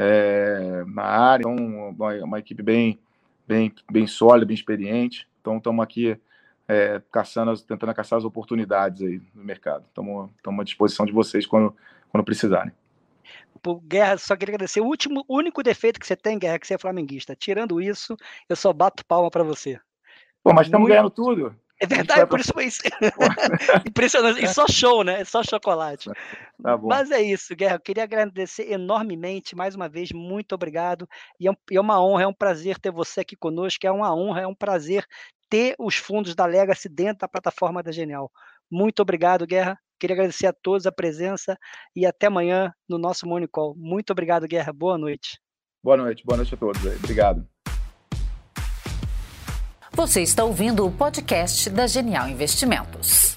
Na área, então uma equipe bem sólida, bem experiente. Então, estamos aqui tentando caçar as oportunidades aí no mercado. Estamos à disposição de vocês quando precisarem. Pô, Guerra, só queria agradecer. O único defeito que você tem, Guerra, é que você é flamenguista. Tirando isso, eu só bato palma para você. Pô, mas estamos ganhando tudo. É verdade, por isso foi isso. Impressionante. E só show, né? É só chocolate. Tá bom. Mas é isso, Guerra. Eu queria agradecer enormemente, mais uma vez, muito obrigado. E é uma honra, é um prazer ter você aqui conosco. É uma honra, é um prazer ter os fundos da Legacy dentro da plataforma da Genial. Muito obrigado, Guerra. Queria agradecer a todos a presença e até amanhã no nosso Money Call. Muito obrigado, Guerra. Boa noite. Boa noite a todos. Obrigado. Você está ouvindo o podcast da Genial Investimentos.